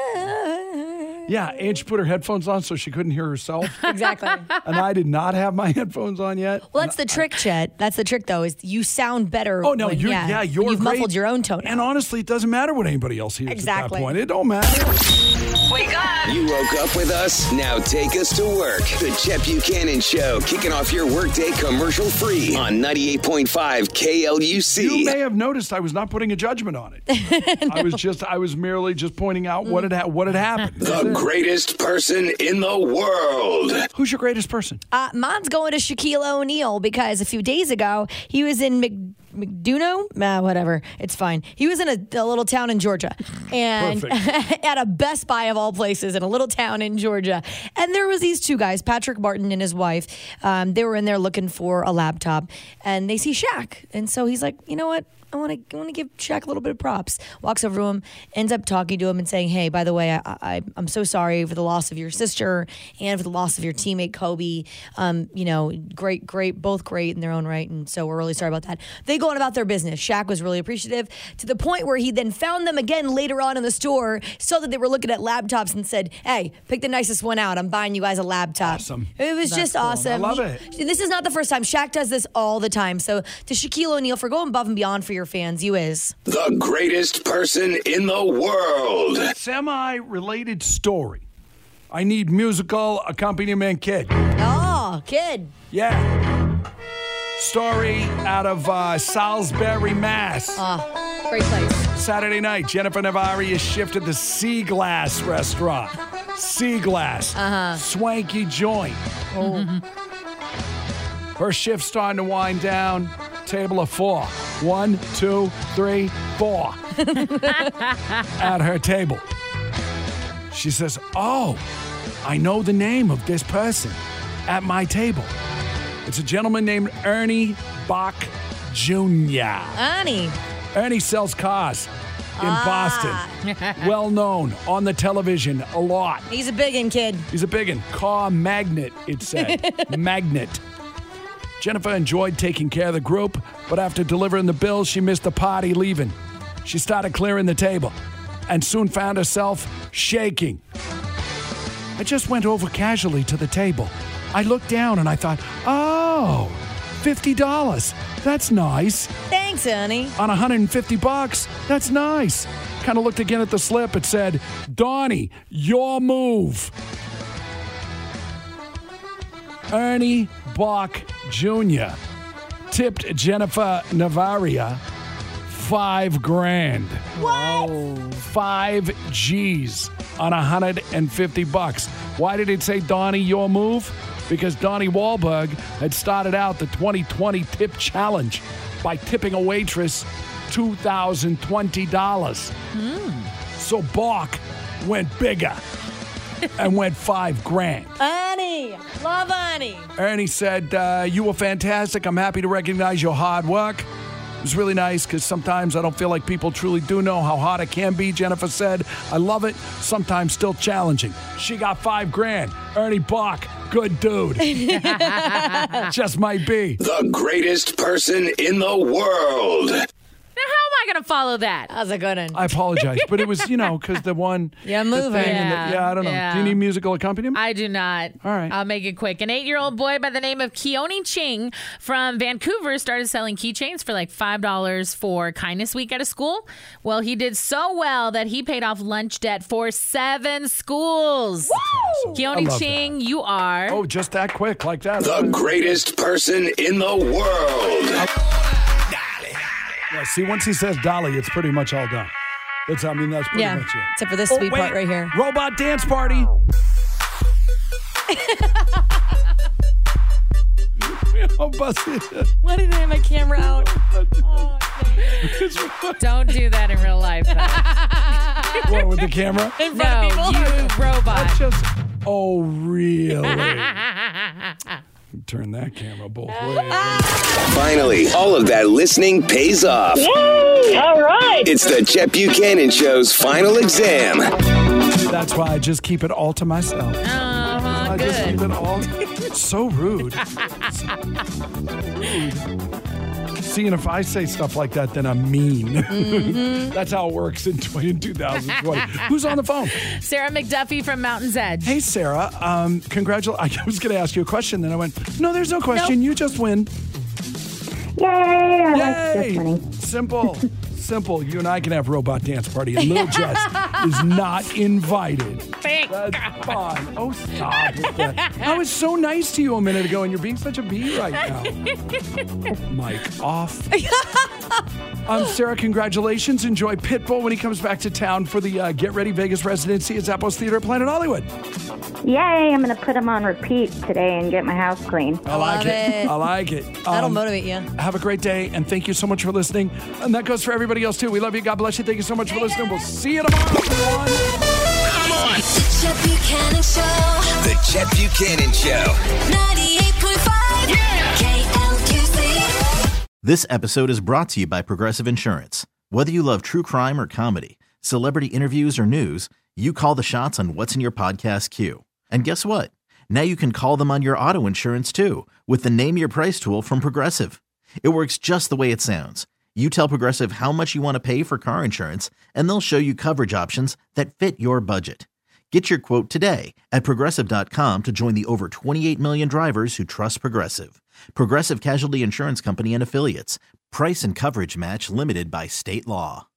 yeah, and she put her headphones on so she couldn't hear herself. Exactly. And I did not have my headphones on yet. Well, that's the trick, Chet. That's the trick, though, is you sound better. Oh, no, when, you're, yeah, yeah, you're when you've great. muffled your own tone. And honestly, it doesn't matter what anybody else hears Exactly. at that point. It don't matter. Wake up! You woke up with us? Now take us to work. The Chet Buchanan Show, kicking off your workday commercial-free on ninety-eight point five K L U C. You may have noticed I was not putting a judgment on it. I was just, I was merely just pointing out what had, ha- what had happened. The greatest person in the world. Who's your greatest person? Uh, mine's going to Shaquille O'Neal because a few days ago he was in Mc, McDuno, nah, whatever, it's fine. He was in a, a little town in Georgia, and at a Best Buy of all places in a little town in Georgia, and there was these two guys, Patrick Martin and his wife. Um, they were in there looking for a laptop, and they see Shaq, and so he's like, you know what? I want to I want to give Shaq a little bit of props. Walks over to him, ends up talking to him and saying, hey, by the way, I, I, I'm so sorry for the loss of your sister and for the loss of your teammate, Kobe. Um, you know, great, great, both great in their own right. And so we're really sorry about that. They go on about their business. Shaq was really appreciative to the point where he then found them again later on in the store, saw that they were looking at laptops and said, hey, pick the nicest one out. I'm buying you guys a laptop. Awesome. It was That's just cool. awesome. I love He- it. This is not the first time. Shaq does this all the time. So to Shaquille O'Neal for going above and beyond for your fans, you is. The greatest person in the world. Semi-related story. I need musical accompaniment kid. Oh, kid. Yeah. Story out of uh, Salisbury, Mass. Oh, great place. Saturday night, Jennifer Navari is shifted to Sea Glass restaurant. Sea Glass. Uh-huh. Swanky joint. Oh. Her shift's starting to wind down. Table of four. One, two, three, four. At her table. She says, oh, I know the name of this person at my table. It's a gentleman named Ernie Bach Junior Ernie. Ernie sells cars in Ah. Boston. Well known on the television a lot. He's a biggin' kid. He's a biggin'. Car magnet, it said. Magnet. Jennifer enjoyed taking care of the group, but after delivering the bill, she missed the party leaving. She started clearing the table and soon found herself shaking. I just went over casually to the table. I looked down and I thought, oh, fifty dollars. That's nice. Thanks, Ernie. On one hundred fifty bucks. That's nice. Kind of looked again at the slip. It said, Donnie, your move. Ernie Bach Junior tipped Jennifer Navaria five grand. What? Five G's on one hundred fifty bucks. Why did it say Donnie, your move? Because Donnie Wahlberg had started out the twenty twenty tip challenge by tipping a waitress two thousand twenty dollars. Mm. So Bach went bigger and went five grand. Ernie. Love Ernie. Ernie said, uh, you were fantastic. I'm happy to recognize your hard work. It was really nice because sometimes I don't feel like people truly do know how hard it can be, Jennifer said. I love it. Sometimes still challenging. She got five grand. Ernie Bach, good dude. Just might be. The greatest person in the world. Now, how am I going to follow that? How's it going? I apologize, but it was, you know, because the one. Yeah, the moving. thing and the- yeah, I don't know. Yeah. Do you need musical accompaniment? I do not. All right. I'll make it quick. An eight-year-old boy by the name of Keone Ching from Vancouver started selling keychains for like five dollars for Kindness Week at a school. Well, he did so well that he paid off lunch debt for seven schools. I Woo! Keone love Ching, you are. Oh, just that quick, like that. The greatest person in the world. Yeah, see, once he says Dolly, it's pretty much all done. It's, I mean, that's pretty Yeah, much it. except for this Oh, sweet wait. part right here. Robot dance party. Oh, busted. Why did I have my camera out? Oh, Don't do that in real life, though. What, with the camera? in front No, of people? you robot. That's just, oh, really? Turn that camera both ways. Finally, all of that listening pays off. Yay! All right. It's the Chet Buchanan Show's final exam. That's why I just keep it all to myself. Uh-huh, I good. just keep it all. So rude. So rude. See, and if I say stuff like that, then I'm mean. Mm-hmm. That's how it works in twenty twenty. Who's on the phone? Sarah McDuffie from Mountain's Edge. Hey, Sarah. Um, congratulations. I was going to ask you a question, then I went, no, there's no question. Nope. You just win. Yay! I Yay! like just winning. Simple. Simple. You and I can have robot dance party, and Lil Jess is not invited. Thank That's God. fine. Oh, stop with that. I was so nice to you a minute ago, and you're being such a bee right now. Mic off. Um, Sarah, congratulations. Enjoy Pitbull when he comes back to town for the uh, Get Ready Vegas residency at Zappos Theater at Planet Hollywood. Yay! I'm going to put them on repeat today and get my house clean. I like Love it. it. I like it. That'll Um, motivate you. Have a great day, and thank you so much for listening. And that goes for everybody else, too. We love you. God bless you. Thank you so much for listening. We'll see you tomorrow, everyone. Come on. The Chet Buchanan Show. The Chet Buchanan Show. ninety-eight point five K L U C. This episode is brought to you by Progressive Insurance. Whether you love true crime or comedy, celebrity interviews or news, you call the shots on what's in your podcast queue. And guess what? Now you can call them on your auto insurance, too, with the Name Your Price tool from Progressive. It works just the way it sounds. You tell Progressive how much you want to pay for car insurance, and they'll show you coverage options that fit your budget. Get your quote today at Progressive dot com to join the over twenty-eight million drivers who trust Progressive. Progressive Casualty Insurance Company and Affiliates. Price and coverage match limited by state law.